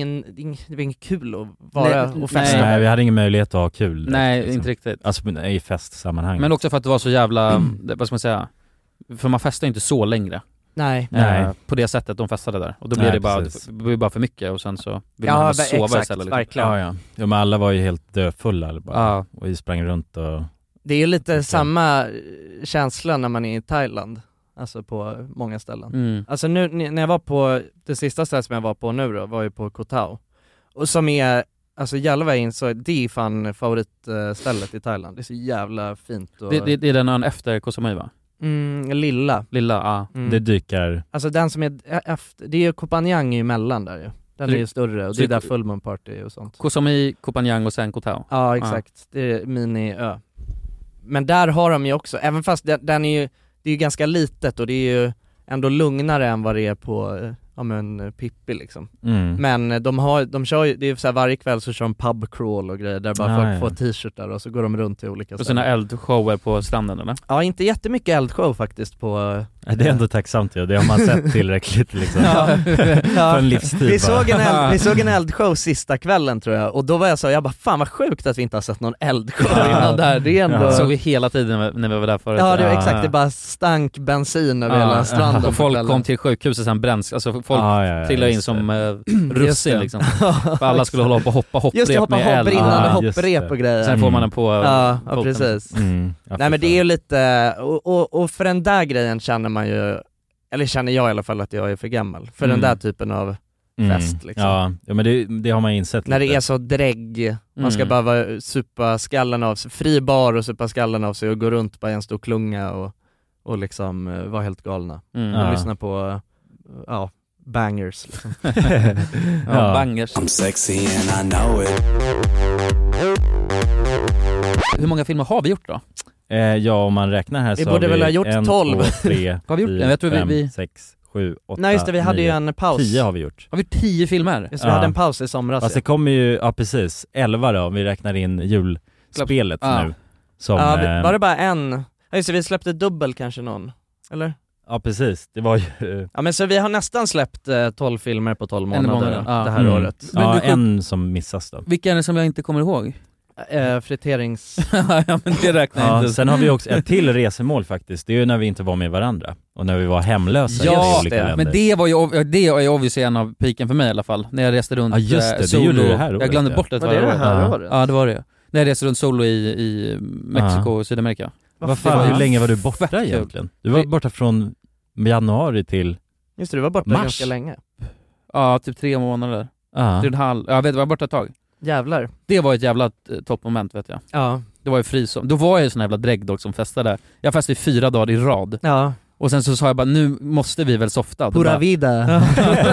inget kul att vara och festa. Nej, vi hade ingen möjlighet att ha kul. Nej, liksom. Inte riktigt. Alltså i festsammanhang. Men också för att det var så jävla, vad ska man säga, för man festar inte så längre. Nej. På det sättet de festade där. Och då blir det blir bara för mycket och sen så vill man sova exakt, istället. Liksom. Verkligen. Ja, men alla var ju helt döfulla bara. Och vi sprang runt och... Det är ju lite samma känsla när man är i Thailand. Alltså på många ställen. Alltså nu när jag var på, det sista stället som jag var på nu då, var ju på Koh Tao. Och som är, alltså jävla så det är fan favoritstället i Thailand. Det är så jävla fint. Och... Det är den ön efter Koh Samui, va? Lilla, ja. Det dykar. Alltså den som är efter, det är ju Koh Phangan emellan där ju. Den är ju större och det är där full moon party och sånt. Koh Samui, Koh Phangan och sen Koh Tao. Ja, exakt. Det är mini-ö. Men där har de ju också, även fast den är ju, det är ju ganska litet och det är ju ändå lugnare än vad det är på Pippi liksom. Men de kör ju, det är så här, varje kväll så kör de pub crawl och grejer där bara folk får t-shirtar och så går de runt till olika ställen. Och sina eldshower på stranden, eller? Ja, inte jättemycket eldshow faktiskt på... Det är ändå tacksamt ju, det har man sett tillräckligt liksom. För en livstid. Vi såg en eldshow sista kvällen tror jag, och då var jag bara fan vad sjukt att vi inte har sett någon eldshow innan där. Det är ändå... såg vi hela tiden när vi var där förut. Ja, det var exakt, det bara stank bensin över hela stranden. Och folk kom till sjukhuset sen bränns, alltså folk trillade in som russin liksom. För alla skulle hålla på och hoppa hopprep med eld. Brinnande hopprep och grejer. Sen får man den på... Ja, precis. Nej men det är ju lite, och för den där grejen känner man ju, eller känner jag i alla fall att jag är för gammal. För den där typen av fest liksom. Ja men det har man insett när lite. Det är så drägg, man ska bara supa skallen av sig, fri bar och supa skallen av sig och gå runt på en stor klunga och liksom vara helt galna. Och lyssna på, bangers liksom. Bangers. I'm sexy and I know it. Hur många filmer har vi gjort då? Om man räknar här vi så borde har vi väl ha gjort 1, 12. 2, 3, har vi gjort 4, jag tror 5, 6, 7, 8, Nej just det, vi hade 9, ju en paus. 10 har vi gjort. Har vi 10 filmer? Just, vi hade en paus i somras. Fast det kommer ju, precis, 11 då om vi räknar in julspelet nu. Som, var det bara en? Ja just det, vi släppte dubbel kanske någon, eller? Ja precis, det var ju... Ja men så vi har nästan släppt 12 filmer på 12 månader det här året. Ja, en som missas då. Vilka är det som jag inte kommer ihåg? Friterings... ja men det räknar jag inte. Sen har vi också ett till resemål faktiskt. Det är ju när vi inte var med varandra. Och när vi var hemlösa i olika länder. Men det är ju obviously en av piken för mig i alla fall. När jag reste runt solo. Det här året, jag glömde bort det här året. Ja det var det. När jag reste runt solo i Mexiko och Sydamerika. Vad fan, hur länge var du borta egentligen? Du var borta från januari till just det, du var borta mars. Ganska länge. Ja, typ 3 månader. 3,5. Jag vet, var borta ett tag. Jävlar. Det var ett jävla toppmoment vet jag. Ja. Det var ju frisom. Då var jag ju sån jävla dräggdog som festade. Jag festade i 4 dagar i rad. Ja. Och sen så sa jag bara, nu måste vi väl softa. Pura vida.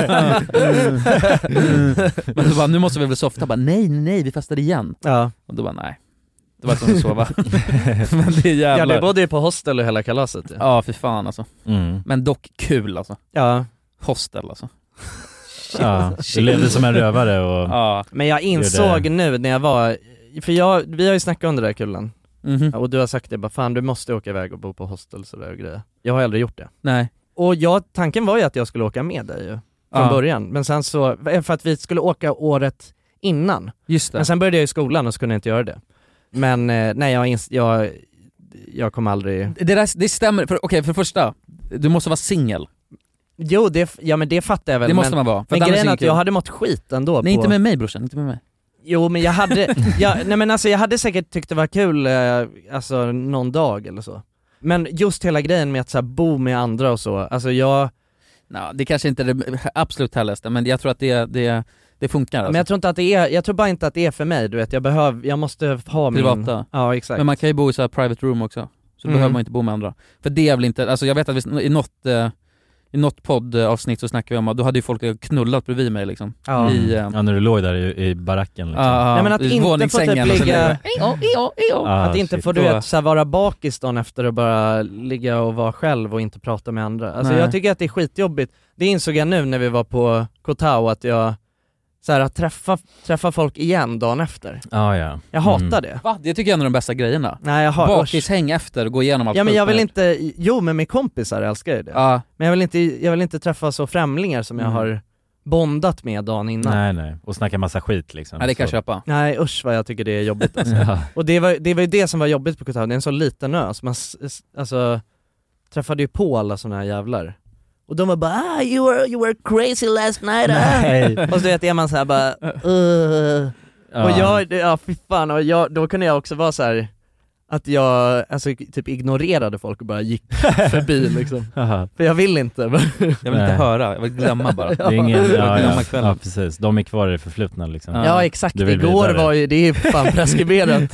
Men då bara, nu måste vi väl softa. Bara, nej, vi festade igen. Ja. Och då bara, nej. Det var inte att sova. Men det är jävla... Ja, det bodde ju på hostel och hela kalaset. Ja, för fan alltså. Men dock kul alltså. Ja. Hostel alltså. Ja, du levde som en rövare och... Ja. Men jag insåg nu när jag var... För vi har ju snackat under det där kullen. Och du har sagt det, bara fan du måste åka iväg och bo på hostel så där och grejer. Jag har aldrig gjort det. Nej. Och tanken var ju att jag skulle åka med dig ju från början. Men sen så, för att vi skulle åka året innan. Just det. Men sen började jag i skolan och så kunde jag inte göra det. Men nej, jag kommer aldrig... Det stämmer, för det första, du måste vara singel. Jo, men det fattar jag väl. Det måste man vara. Men grejen är att jag hade mått skit ändå. Nej, inte med mig brorsan, inte med mig. Jo, men jag hade... jag hade säkert tyckt det var kul alltså någon dag eller så. Men just hela grejen med att så här, bo med andra och så, alltså det kanske inte är det absolut härligaste, men jag tror att det funkar alltså. Men jag tror inte att jag tror bara inte att det är för mig, du vet. Jag måste ha privata. Ja, exakt. Men man kan ju bo i så här private room också. Så då behöver man inte bo med andra. För det är väl inte, alltså jag vet att i något poddavsnitt så snackade vi om att då hade ju folk knullat bredvid mig liksom. Ja, när du låg där i baracken liksom. Nej, men att inte få typ ligga... Att inte få, du vet, så här, vara bakis dagen efter och bara ligga och vara själv och inte prata med andra. Alltså jag tycker att det är skitjobbigt. Det insåg jag nu när vi var på Koh Tao, att jag så här, att träffa folk igen dagen efter. Jag hatar det. Va? Det tycker jag är en av de bästa grejerna. Nej, jag har bakis häng efter och gå igenom allt. Ja, men jag vill inte, men med kompisar älskar jag det. Men jag vill inte träffa så främlingar som jag har bondat med dagen innan. Nej, och snacka massa skit liksom. Nej, det kan jag köpa. Nej, usch vad jag tycker det är jobbigt alltså. Och det var ju det som var jobbigt på Koh Tao. Det är en så liten ö, så man alltså träffade ju på alla såna här jävlar. Och de var bara, you were crazy last night. Och så vet är man så här bara, Och jag, fy fan, och då kunde jag också vara så här att jag alltså typ ignorerade folk och bara gick förbi liksom. För jag vill inte. Jag vill inte höra, jag vill glömma bara. Det är ingen, ja, precis. De är kvar i det förflutna liksom. Ja, exakt. Igår var ju, det är fan preskriberat.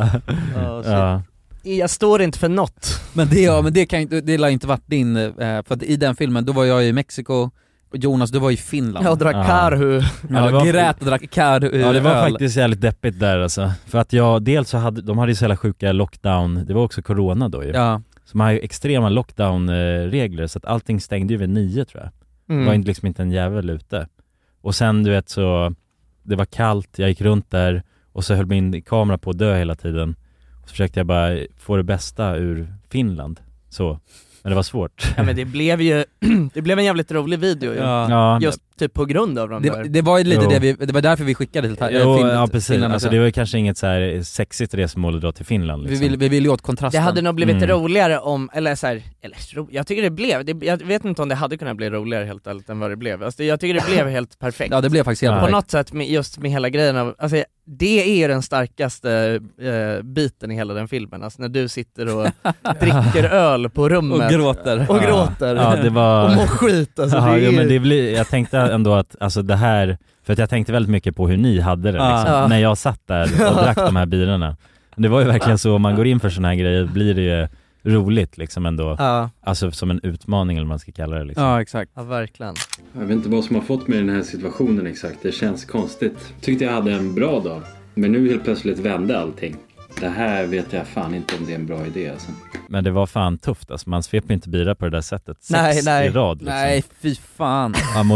Jag står inte för något. Men det lär inte varit din, för att i den filmen, då var jag i Mexiko. Jonas, du var i Finland. Jag drack karhu. Grät och drack karhu. Ja, det var faktiskt jävligt deppigt där alltså. För att dels så de hade ju så jävla sjuka lockdown. Det var också corona då ju. Ja. Så man har ju extrema lockdown-regler. Så att allting stängde ju vid 9 tror jag. Det var liksom inte en jävel ute. Och sen du vet så, det var kallt, jag gick runt där. Och så höll min kamera på att dö hela tiden. Och så försökte jag bara få det bästa ur Finland. Så. Men det var svårt. Ja, men det blev en jävligt rolig video ju. Ja. Just typ på grund av det var ju lite det var därför vi skickade till Finland. Ja, precis. Alltså, det var kanske inget så här sexigt resmål att dra till Finland liksom. Vi ville ju åt kontrasten. Det hade nog blivit roligare om jag tycker jag vet inte om det hade kunnat bli roligare helt ärligt än vad det blev. Alltså, jag tycker det blev helt perfekt. Ja, det blev faktiskt helt på perfekt. något sätt med hela grejen av, alltså, det är den starkaste biten i hela den filmen. Alltså när du sitter och dricker öl på rummet och gråter. Ja, det var och mår skit alltså, men jag tänkte ändå att alltså det här, för att jag tänkte väldigt mycket på hur ni hade det liksom, när jag satt där och drack de här birorna. Det var ju verkligen så, om man går in för såna här grejer blir det ju roligt liksom ändå. Alltså som en utmaning eller vad man ska kalla det liksom. Ja, exakt. Ja, verkligen. Jag vet inte vad som har fått mig i den här situationen exakt. Det känns konstigt. Tyckte jag hade en bra dag, men nu helt plötsligt vände allting. Det här vet jag fan inte om det är en bra idé alltså. Men det var fan tufft alltså. Man sveper inte bira på det där sättet. Sex i rad liksom. Nej, fy fan.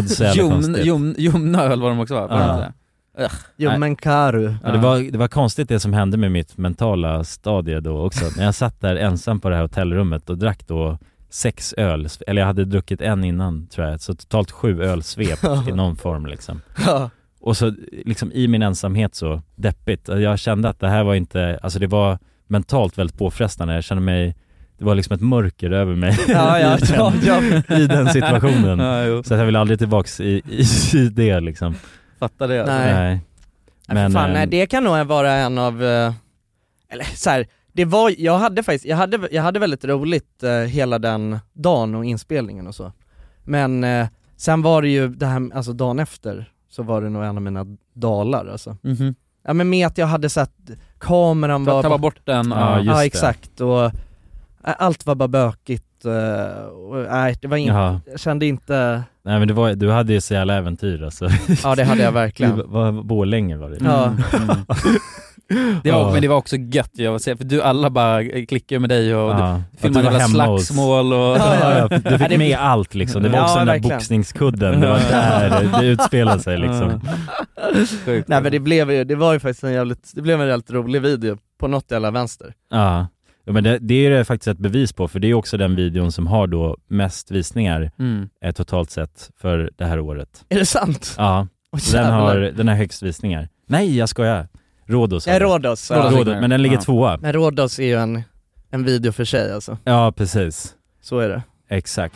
Ljumna öl var de också va? Men karu. Ja, det var konstigt det som hände med mitt mentala stadie då också. När jag satt där ensam på det här hotellrummet och drack då 6 öl. Eller jag hade druckit en innan tror jag. Så totalt 7 ölsvep i någon form liksom. Och så liksom i min ensamhet så deppigt. Jag kände att det här var inte, alltså det var mentalt väldigt påfrestande. Jag kände mig, det var liksom ett mörker över mig i den situationen. Så jag vill aldrig tillbaks i det liksom. Fattar det. Nej. Men nej, det kan nog vara en av eller så här, det var jag hade väldigt roligt hela den dagen och inspelningen och så. Men sen var det ju det här, alltså dagen efter så var det nog en av mina dalar alltså. Ja, men med att jag hade sett kameran var ta bort den. Ja, exakt, och allt var bara bökigt och nej, det var inte, jag kände inte. Nej, men du hade ju så jävla äventyr alltså. Ja, det hade jag verkligen. Borlänge var det. Ja. Men det var också gött för du alla bara klickade med dig och filmade alla slagsmål och du fick med allt liksom. Det var också den där boxningskudden. Det var där det utspelade sig liksom. Nej, men det var ju faktiskt det blev en jävligt rolig video på något jävla vänster. Ja, men det är det faktiskt ett bevis på, för det är också den videon som har då mest visningar totalt sett för det här året. Är det sant? Ja, den har högst visningar. Nej, jag skojar. Rhodos. Rhodos, men den ligger 2. Men Rhodos är ju en video för sig alltså. Ja, precis. Så är det. Exakt.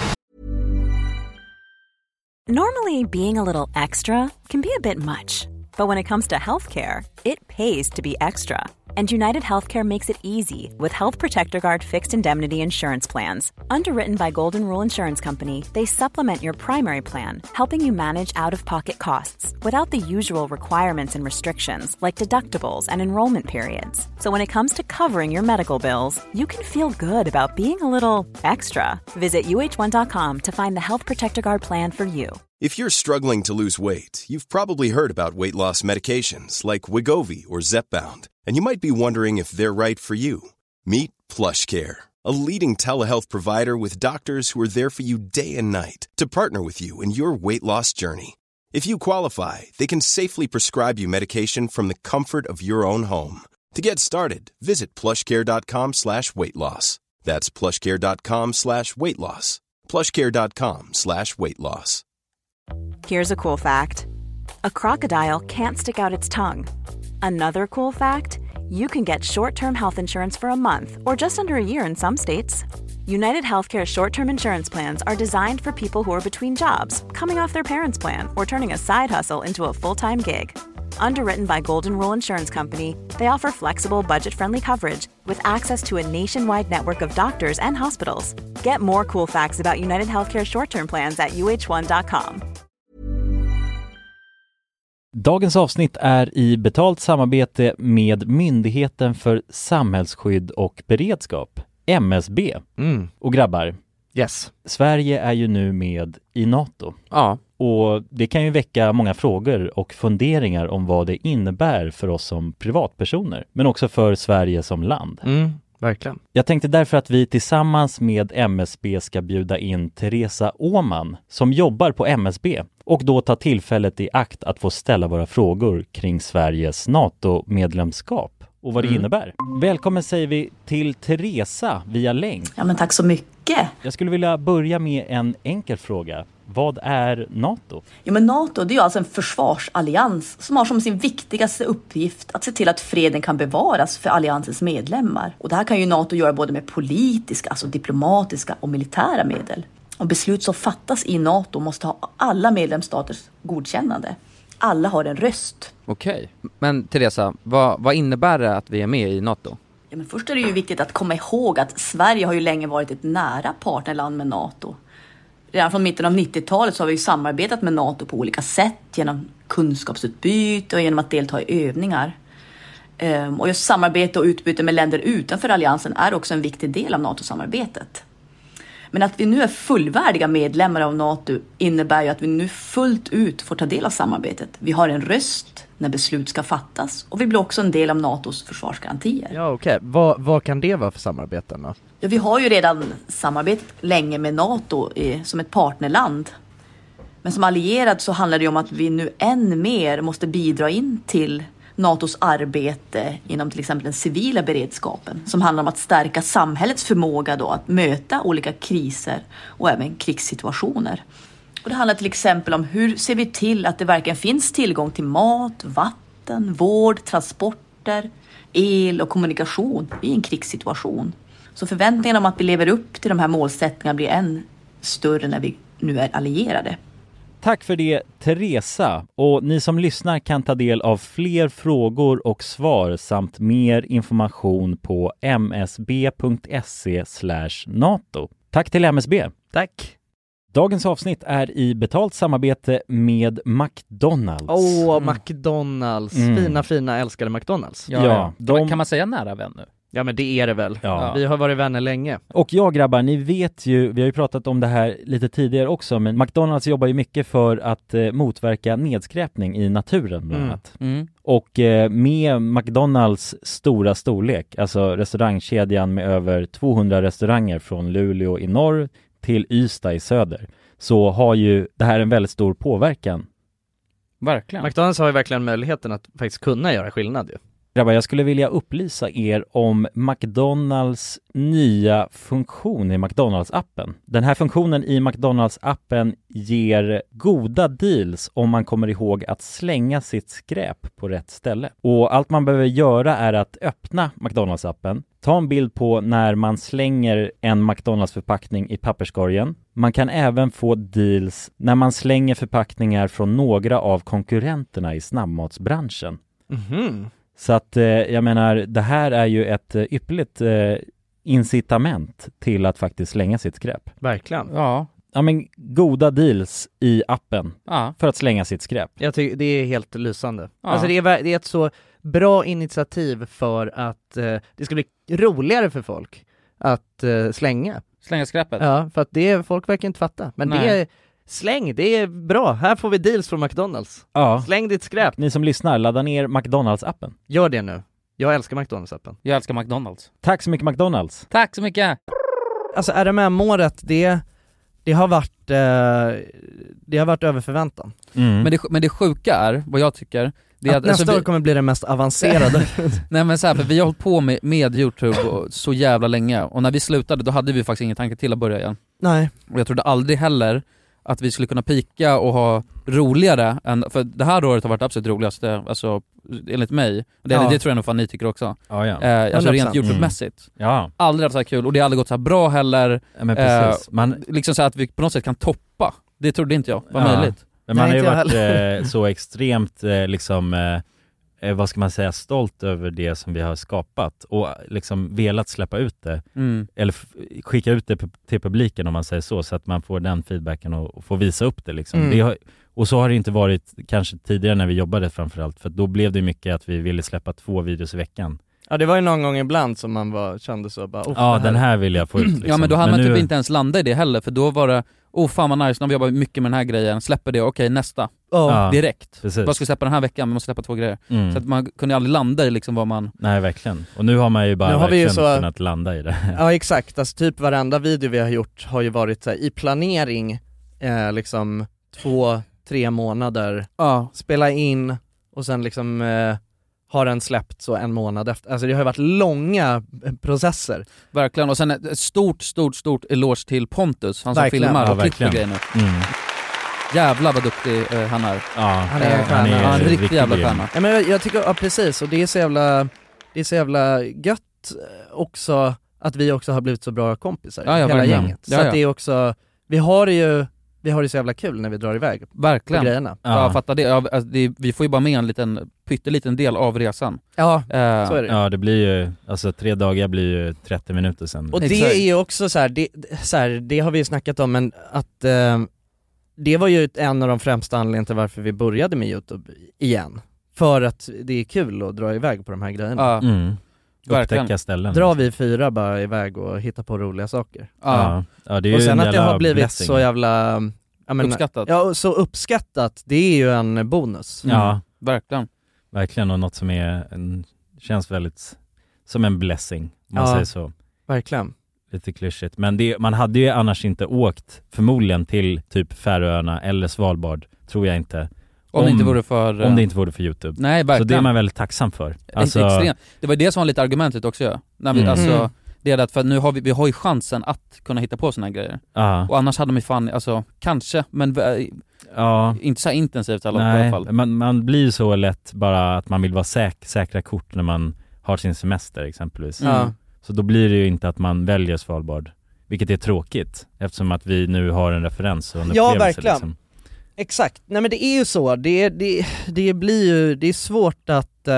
Normally, being a little extra can be a bit much. But when it comes to healthcare, it pays to be extra. And United Healthcare makes it easy with Health Protector Guard fixed indemnity insurance plans. Underwritten by Golden Rule Insurance Company, they supplement your primary plan, helping you manage out-of-pocket costs without the usual requirements and restrictions like deductibles and enrollment periods. So when it comes to covering your medical bills, you can feel good about being a little extra. Visit uh1.com to find the Health Protector Guard plan for you. If you're struggling to lose weight, you've probably heard about weight loss medications like Wegovy or Zepbound, and you might be wondering if they're right for you. Meet PlushCare, a leading telehealth provider with doctors who are there for you day and night to partner with you in your weight loss journey. If you qualify, they can safely prescribe you medication from the comfort of your own home. To get started, visit plushcare.com/weightloss. That's plushcare.com/weightloss. plushcare.com/weightloss. Here's a cool fact. A crocodile can't stick out its tongue. Another cool fact, you can get short-term health insurance for a month or just under a year in some states. United Healthcare short-term insurance plans are designed for people who are between jobs, coming off their parents' plan, or turning a side hustle into a full-time gig. Underwritten by Golden Rule Insurance Company, they offer flexible, budget-friendly coverage with access to a nationwide network of doctors and hospitals. Get more cool facts about United Healthcare short-term plans at uh1.com. Dagens avsnitt är i betalt samarbete med Myndigheten för samhällsskydd och beredskap, MSB. Och grabbar, yes. Sverige är ju nu med i NATO. Ja. Och det kan ju väcka många frågor och funderingar om vad det innebär för oss som privatpersoner, men också för Sverige som land. Verkligen. Jag tänkte därför att vi tillsammans med MSB ska bjuda in Teresa Åman som jobbar på MSB och då ta tillfället i akt att få ställa våra frågor kring Sveriges NATO-medlemskap och vad det innebär. Välkommen säger vi till Teresa via länk. Ja, men tack så mycket. Jag skulle vilja börja med en enkel fråga. Vad är NATO? Ja, men NATO, det är alltså en försvarsallians som har som sin viktigaste uppgift att se till att freden kan bevaras för alliansens medlemmar. Och det här kan ju NATO göra både med politiska, alltså diplomatiska och militära medel. Och beslut som fattas i NATO måste ha alla medlemsstaters godkännande. Alla har en röst. Okej. Men Teresa, vad innebär det att vi är med i NATO? Ja, men först är det ju viktigt att komma ihåg att Sverige har ju länge varit ett nära partnerland med NATO. Redan från mitten av 90-talet så har vi ju samarbetat med NATO på olika sätt genom kunskapsutbyte och genom att delta i övningar. Och just samarbete och utbyte med länder utanför alliansen är också en viktig del av NATO-samarbetet. Men att vi nu är fullvärdiga medlemmar av NATO innebär ju att vi nu fullt ut får ta del av samarbetet. Vi har en röst när beslut ska fattas och vi blir också en del av NATOs försvarsgarantier. Ja, okej. Vad kan det vara för samarbeten då? Ja, vi har ju redan samarbetat länge med NATO som ett partnerland. Men som allierad så handlar det om att vi nu än mer måste bidra in till NATOs arbete inom till exempel den civila beredskapen som handlar om att stärka samhällets förmåga då att möta olika kriser och även krigssituationer. Och det handlar till exempel om hur ser vi till att det verkligen finns tillgång till mat, vatten, vård, transporter, el och kommunikation i en krigssituation. Så förväntningarna om att vi lever upp till de här målsättningarna blir än större när vi nu är allierade. Tack för det, Teresa. Och ni som lyssnar kan ta del av fler frågor och svar samt mer information på msb.se/NATO. Tack till MSB. Tack. Dagens avsnitt är i betalt samarbete med McDonalds. McDonalds. Fina, älskade McDonalds. Ja. Kan man säga nära vän nu? Ja, men det är det väl. Ja. Vi har varit vänner länge. Och ja, grabbar, ni vet ju, vi har ju pratat om det här lite tidigare också, men McDonalds jobbar ju mycket för att motverka nedskräpning i naturen bland annat. Och med McDonalds stora storlek, alltså restaurangkedjan med över 200 restauranger från Luleå i norr till Ystad i söder, så har ju det här en väldigt stor påverkan. Verkligen. McDonalds har ju verkligen möjligheten att faktiskt kunna göra skillnad ju. Grabbar, jag skulle vilja upplysa er om McDonalds nya funktion i McDonalds-appen. Den här funktionen i McDonalds-appen ger goda deals om man kommer ihåg att slänga sitt skräp på rätt ställe. Och allt man behöver göra är att öppna McDonalds-appen, ta en bild på när man slänger en McDonalds-förpackning i papperskorgen. Man kan även få deals när man slänger förpackningar från några av konkurrenterna i snabbmatsbranschen. Så att jag menar, det här är ju ett ypperligt incitament till att faktiskt slänga sitt skräp. Verkligen. Ja, men goda deals i appen för att slänga sitt skräp. Jag tycker det är helt lysande. Alltså det är ett så bra initiativ för att det ska bli roligare för folk att slänga skräpet. Ja, för att folk verkar inte fatta. Men det är släng, det är bra. Här får vi deals från McDonalds. Ja. Släng ditt skräp. Ni som lyssnar, ladda ner McDonalds-appen. Gör det nu. Jag älskar McDonalds-appen. Jag älskar McDonalds. Tack så mycket, McDonalds. Tack så mycket. Alltså RMM-året, det har varit över förväntan. Men det sjuka är, vad jag tycker, det är att nästa år kommer bli det mest avancerade. Nej, men så här, för vi har hållit på med YouTube så jävla länge. Och när vi slutade, då hade vi faktiskt ingen tanke till att börja igen. Nej. Och jag trodde aldrig heller att vi skulle kunna pika och ha roligare än, för det här året har varit absolut roligaste, alltså enligt mig. Det tror jag nog fan ni tycker också. Alltså rent Youtube-mässigt. Aldrig haft så här kul, och det har aldrig gått så här bra heller. Men precis. Liksom så att vi på något sätt kan toppa. Det trodde inte jag var möjligt. Men man har ju varit så extremt liksom vad ska man säga, stolt över det som vi har skapat och liksom velat släppa ut det eller skicka ut det till publiken, om man säger så att man får den feedbacken och får visa upp det liksom. Och så har det inte varit kanske tidigare när vi jobbade framförallt, för då blev det mycket att vi ville släppa 2 videos i veckan. Ja, det var ju någon gång ibland som man kände så bara, den här vill jag få ut liksom. Ja, men då hade man typ inte ens landat i det heller, för då var det fan vad nice, när vi jobbar mycket med den här grejen, släpper det, okej, nästa direkt. Vad ska vi släppa den här veckan? Vi måste släppa 2 grejer. Så att man kunde aldrig landa i liksom vad man... Nej, verkligen. Och nu har man ju bara verkligen kunnat landa i det. Ja, exakt. Alltså typ varenda video vi har gjort har ju varit så här, i planering liksom 2-3 månader, spela in och sen liksom har den släppt så 1 månad efter. Alltså det har ju varit långa processer. Verkligen, och sen ett stort eloge till Pontus, han som filmar och klipper grejerna. Jävlar vad duktig han är. Han är en riktig jävla stjärna. Ja, men jag tycker, precis, och det är så jävla gött också att vi också har blivit så bra kompisar, hela gänget. Så att det är också, vi har det så jävla kul när vi drar iväg. Verkligen. På grejerna. Ja, fattar det. Alltså vi får ju bara med en pytteliten del av resan. Ja, så är det. Ja, det blir ju, alltså 3 dagar blir ju 30 minuter sen. Och det är ju också så här, det har vi ju snackat om, men att det var ju en av de främsta anledningarna till varför vi började med YouTube igen. För att det är kul att dra iväg på de här grejerna. Upptäcka ställen. Drar vi 4 bara iväg och hittar på roliga saker. Ja, det är ju, och sen att det har blivit så jävla uppskattat. Ja, så uppskattat, det är ju en bonus. Ja, verkligen, och något som känns väldigt som en blessing, om man säger så. Verkligen. Lite klyschigt, men man hade ju annars inte åkt förmodligen till typ Färöarna eller Svalbard, tror jag inte. Om det inte vore för YouTube. Nej, verkligen. Så det är man väldigt tacksam för. Det var det som var lite argumentet också. När vi, alltså, det är att för nu har vi har ju chansen att kunna hitta på såna här grejer. Och annars hade man fan, alltså, kanske, men inte så intensivt i alla fall. Man blir så lätt bara att man vill vara säkra kort när man har sin semester exempelvis. Så då blir det ju inte att man väljer Svalbard, vilket är tråkigt eftersom att vi nu har en referens och en upplevelse. Verkligen. Liksom. Exakt. Nej, men det är ju så. Det blir ju, det är svårt att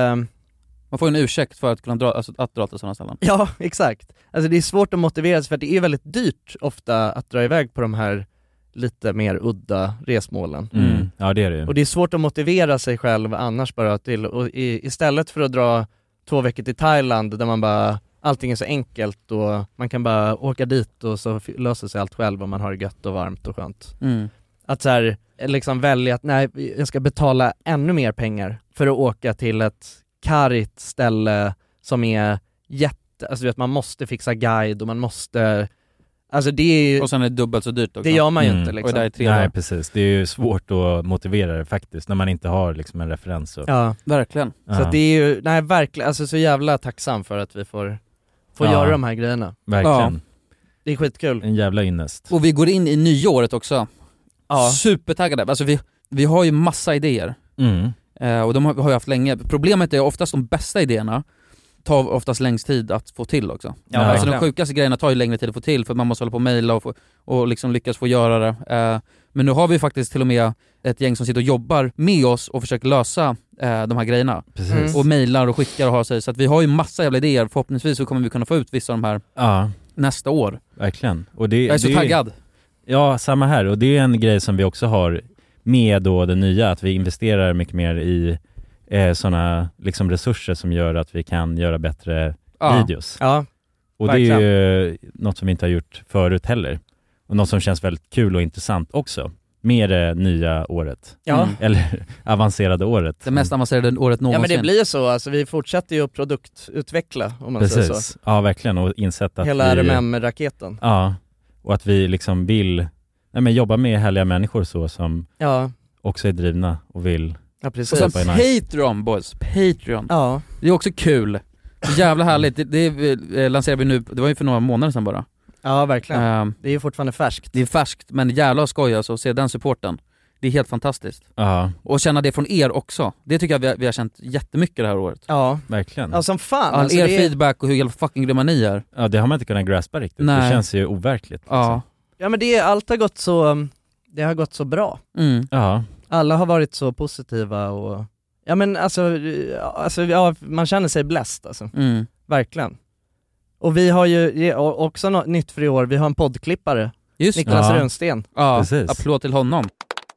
man får en ursäkt för att kunna dra till sådana ställen. Ja, exakt. Alltså det är svårt att motivera sig, för att det är väldigt dyrt ofta att dra iväg på de här lite mer udda resmålen. Ja, det är det. Och det är svårt att motivera sig själv annars bara till, och istället för att dra 2 veckor till Thailand där man bara, allting är så enkelt och man kan bara åka dit och så löser sig allt själv om man har det gött och varmt och skönt. Att så här, liksom välja att nej, jag ska betala ännu mer pengar för att åka till ett karigt ställe som är alltså vet, man måste fixa guide och man måste, alltså det är, och sen är det dubbelt så dyrt också. Det gör man ju inte liksom. Och det är 3 Nej, precis. Det är ju svårt att motivera det faktiskt när man inte har liksom en referens. Ja, verkligen. Så att det är ju, nej verkligen, alltså så jävla tacksam för att vi får göra de här grejerna. Verkligen. Det är skitkul. En jävla ynnest. Och vi går in i nyåret också. Supertaggade. Alltså vi har ju massa idéer. Och de har vi haft länge. Problemet är oftast de bästa idéerna tar oftast längst tid att få till också. Alltså de sjukaste grejerna tar ju längre tid att få till, för man måste hålla på och mejla och liksom lyckas få göra det. Men nu har vi faktiskt till och med ett gäng som sitter och jobbar med oss och försöker lösa de här grejerna. Och mejlar och skickar och har sig. Så att vi har ju massa jävla idéer. Förhoppningsvis så kommer vi kunna få ut vissa av de här nästa år. Verkligen. Och jag är så taggad. Ja, samma här. Och det är en grej som vi också har med då det nya, att vi investerar mycket mer i sådana liksom resurser som gör att vi kan göra bättre videos. Ja, och verkligen. Det är ju något som vi inte har gjort förut heller. Och något som känns väldigt kul och intressant också. Med det nya året. Eller avancerade året. Det mest avancerade året någonsin. Ja, men det blir så. Alltså, vi fortsätter ju att produktutveckla, om man säger så. Ja, verkligen. Och insett att hela RMM-raketen. Ja, och att vi liksom vill jobba med härliga människor så som också är drivna och vill. Ja, precis. Och sen Patreon, boys. Patreon. Ja. Det är också kul. Så jävla härligt. Det lanserade vi nu, det var ju för några månader sedan bara. Ja, verkligen. Det är ju fortfarande färskt. Det är färskt, men jävla skoj alltså att se den supporten. Det är helt fantastiskt. Ja. Och känna det från er också. Det tycker jag vi har känt jättemycket det här året. Ja, verkligen. Ja, som fan. All alltså er feedback och hur jävla fucking grymma ni är. Ja, det har man inte kunnat graspa riktigt. Nej. Det känns ju overkligt. Ja. Ja, men allt har gått så... Det har gått så bra. Ja. Alla har varit så positiva och... Ja, men alltså ja, man känner sig blessed alltså. Verkligen. Och vi har ju också något nytt för i år. Vi har en poddklippare. Just Niklas Runsten. Ja, precis. Applåd till honom.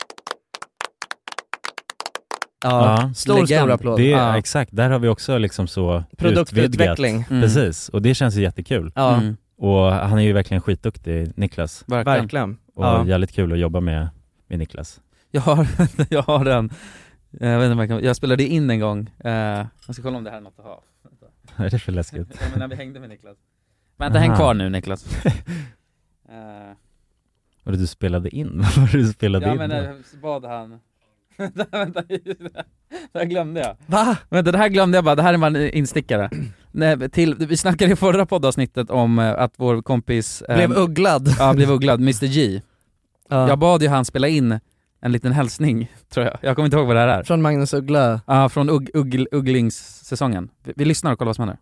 Ja, stor applåd. Det är, exakt, där har vi också liksom så produktutveckling. Precis, och det känns ju jättekul. Ja. Och han är ju verkligen skitduktig, Niklas. Verkligen. Och jävligt kul att jobba med Niklas. Jag har en... Jag vet inte, jag spelade in en gång. Jag ska kolla om det här är något att ha. Är det för läskigt? Ja, men när vi hängde med Niklas. Vänta, häng kvar nu Niklas. Vad du spelade in? Vad var det du spelade in? Ja, men bad han... Vänta, det här glömde jag. Va? Vänta, det här glömde jag bara. Det här är bara en instickare. Vi snackade i förra poddavsnittet om att vår kompis... blev ugglad. Ja, blev ugglad. Mr G. Ja. Jag bad ju han spela in en liten hälsning, tror jag. Jag kommer inte ihåg vad det här är. Från Magnus Uggla. Ja, från Ugglingssäsongen. Vi lyssnar och kollar vad som händer.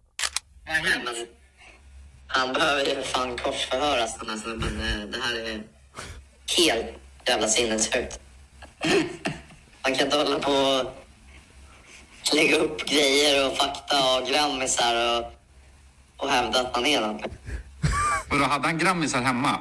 Han behöver ju fan korsförhöras den här snubben. Det här är helt jävla sinnessjukt. Man kan inte hålla på och lägga upp grejer och fakta och grammisar och hävda att man är något. Och då hade han grammisar hemma?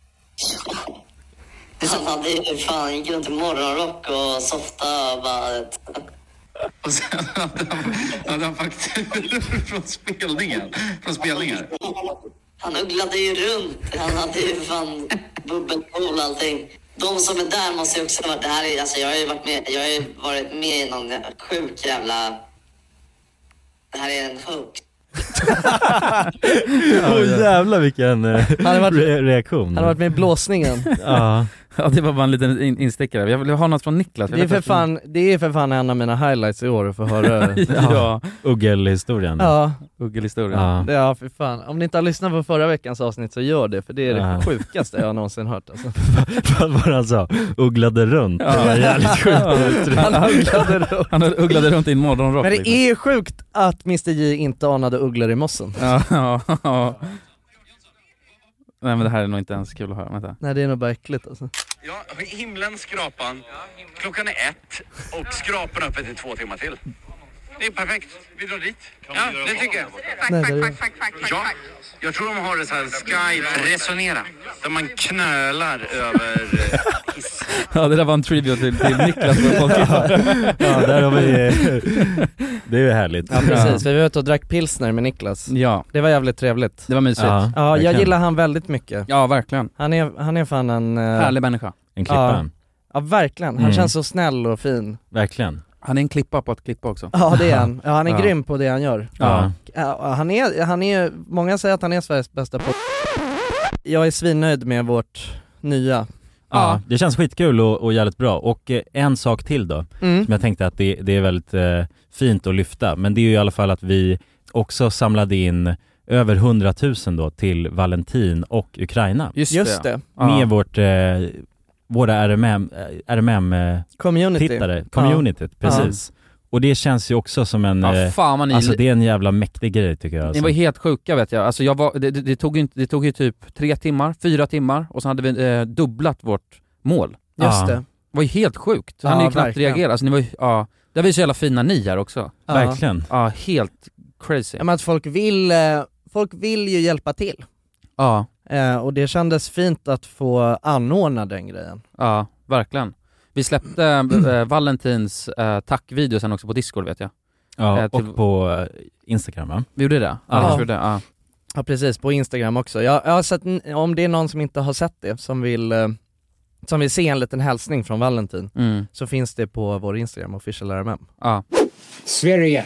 Han hade ju fan, gick runt i morgonrock och softa och bara... Och sen hade han fakturor från spelningar. Han ugglade ju runt. Han hade ju fan bubbelpool och allting. De som är där måste ju också ha varit... Det här är, alltså jag har ju varit med i någon sjuk jävla... Det här är en hoax. Jävlar vilken reaktion. Han har varit med i blåsningen. Ja, det var bara en liten instickare. Jag vill ha något från Niklas. Det är för fan en av mina highlights i år att få höra. Ja. Uggelhistorien. Ja. Uggelhistorien. Ja, för fan. Om ni inte har lyssnat på förra veckans avsnitt så gör det, för det är det sjukaste jag någonsin hört alltså. Vad var det han sa? Ugglade runt. Det var jävligt sjukt. Han ugglade runt i en morgonrock. Men det är sjukt att Mr J inte anade ugglor i mossen. Ja. Nej, men det här är nog inte ens kul att höra. Vänta. Nej, det är nog bara äckligt alltså. Ja, himlen, skrapan. Klockan är 1 och skrapan öppet i 2 timmar till. Det är perfekt. Vi drar dit. Ja, det tycker jag. Ja, jag tror de har det så här Skype resonera. Där man knölar över piss. Ja, det där var en trivia till Niklas. Ja, där har vi... Det är ju härligt. Ja, precis. Vi var ute och drack pilsner med Niklas. Ja. Det var jävligt trevligt. Det var mysigt. Ja, jag gillar han väldigt mycket. Ja, verkligen. Han är fan en... härlig människa. En klippa. Ja, verkligen. Han känns så snäll och fin. Verkligen. Han är en klippa på att klippa också. Ja, det är han. Ja, han är grym på det han gör. Ja. Han är, många säger att han är Sveriges bästa på. Jag är svinnöjd med vårt nya. Ja, det känns skitkul och jävligt bra. Och en sak till då, som jag tänkte att det är väldigt fint att lyfta. Men det är ju i alla fall att vi också samlade in över 100 000 då till Valentin och Ukraina. Just det. Med våra RMM-tittare, communityt, precis. Och det känns ju också som en, alltså det är en jävla mäktig grej tycker jag. Det var helt sjuka vet jag. Alltså det tog ju typ 4 timmar och så hade vi dubblat vårt mål. Just det. Det var ju helt sjukt. Han är ju knappt reagerat. Alltså, ni var ju, det var ju så jävla fina ni här också. Verkligen. Ja, helt crazy. Ja, men att folk vill ju hjälpa till. Ja. Och det kändes fint att få anordna den grejen. Ja, verkligen. Vi släppte Valentins tackvideo sen också på Discord vet jag. Ja, och på Instagram va? Vi gjorde det? Ja, precis, på Instagram också. Jag har sett, om det är någon som inte har sett det, som vill se en liten hälsning från Valentin, så finns det på vår Instagram, official RMM. Ja. Sverige.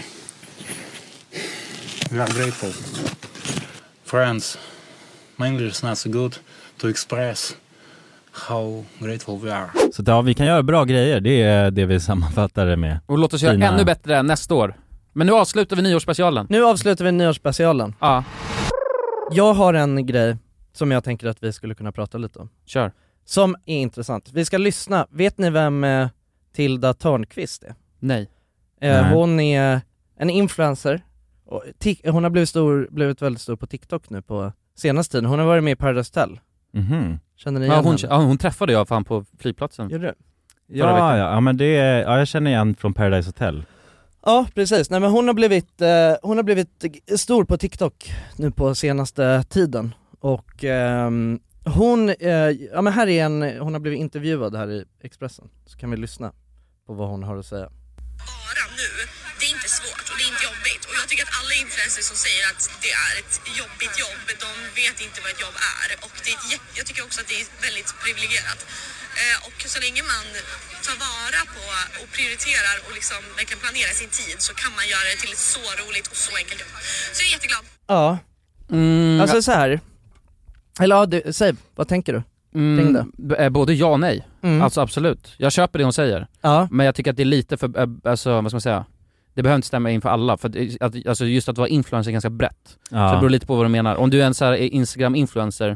We are grateful. Friends, my English is not so good to express how grateful we are. Så vi kan göra bra grejer, det är det vi sammanfattar det med. Och låt oss göra ännu bättre nästa år. Men nu avslutar vi nyårsspecialen. Ja. Ja. Jag har en grej som jag tänker att vi skulle kunna prata lite om. Kör. Som är intressant. Vi ska lyssna. Vet ni vem Tilda Törnqvist är? Nej. Hon är en influencer. Och hon har blivit väldigt stor på TikTok nu på senaste tiden. Hon har varit med i Paradise Hotel. Känner ni igen henne? Hon träffade jag fan på flygplatsen. Gjorde du? Ja, men jag känner igen från Paradise Hotel. Ja, precis. Nej, men hon har blivit stor på TikTok nu på senaste tiden. Och hon har blivit intervjuad här i Expressen. Så kan vi lyssna på vad hon har att säga. Bara nu, det är inte svårt och det är inte jobbigt. Och jag tycker att alla influencers som säger att det är ett jobbigt jobb, de vet inte vad ett jobb är. Och jag tycker också att det är väldigt privilegierat. Och så länge man tar vara på och prioriterar och liksom verkligen planerar sin tid, så kan man göra det till ett så roligt och så enkelt jobb. Så jag är jätteglad. Ja, alltså så här. Eller ja, säg, vad tänker du? Både ja och nej. Alltså absolut. Jag köper det hon säger. Men jag tycker att det är lite för, alltså vad ska man säga, det behöver inte stämma in för alla. För alltså just att vara influencer är ganska brett. Så det beror lite på vad du menar. Om du är en så här Instagram-influencer,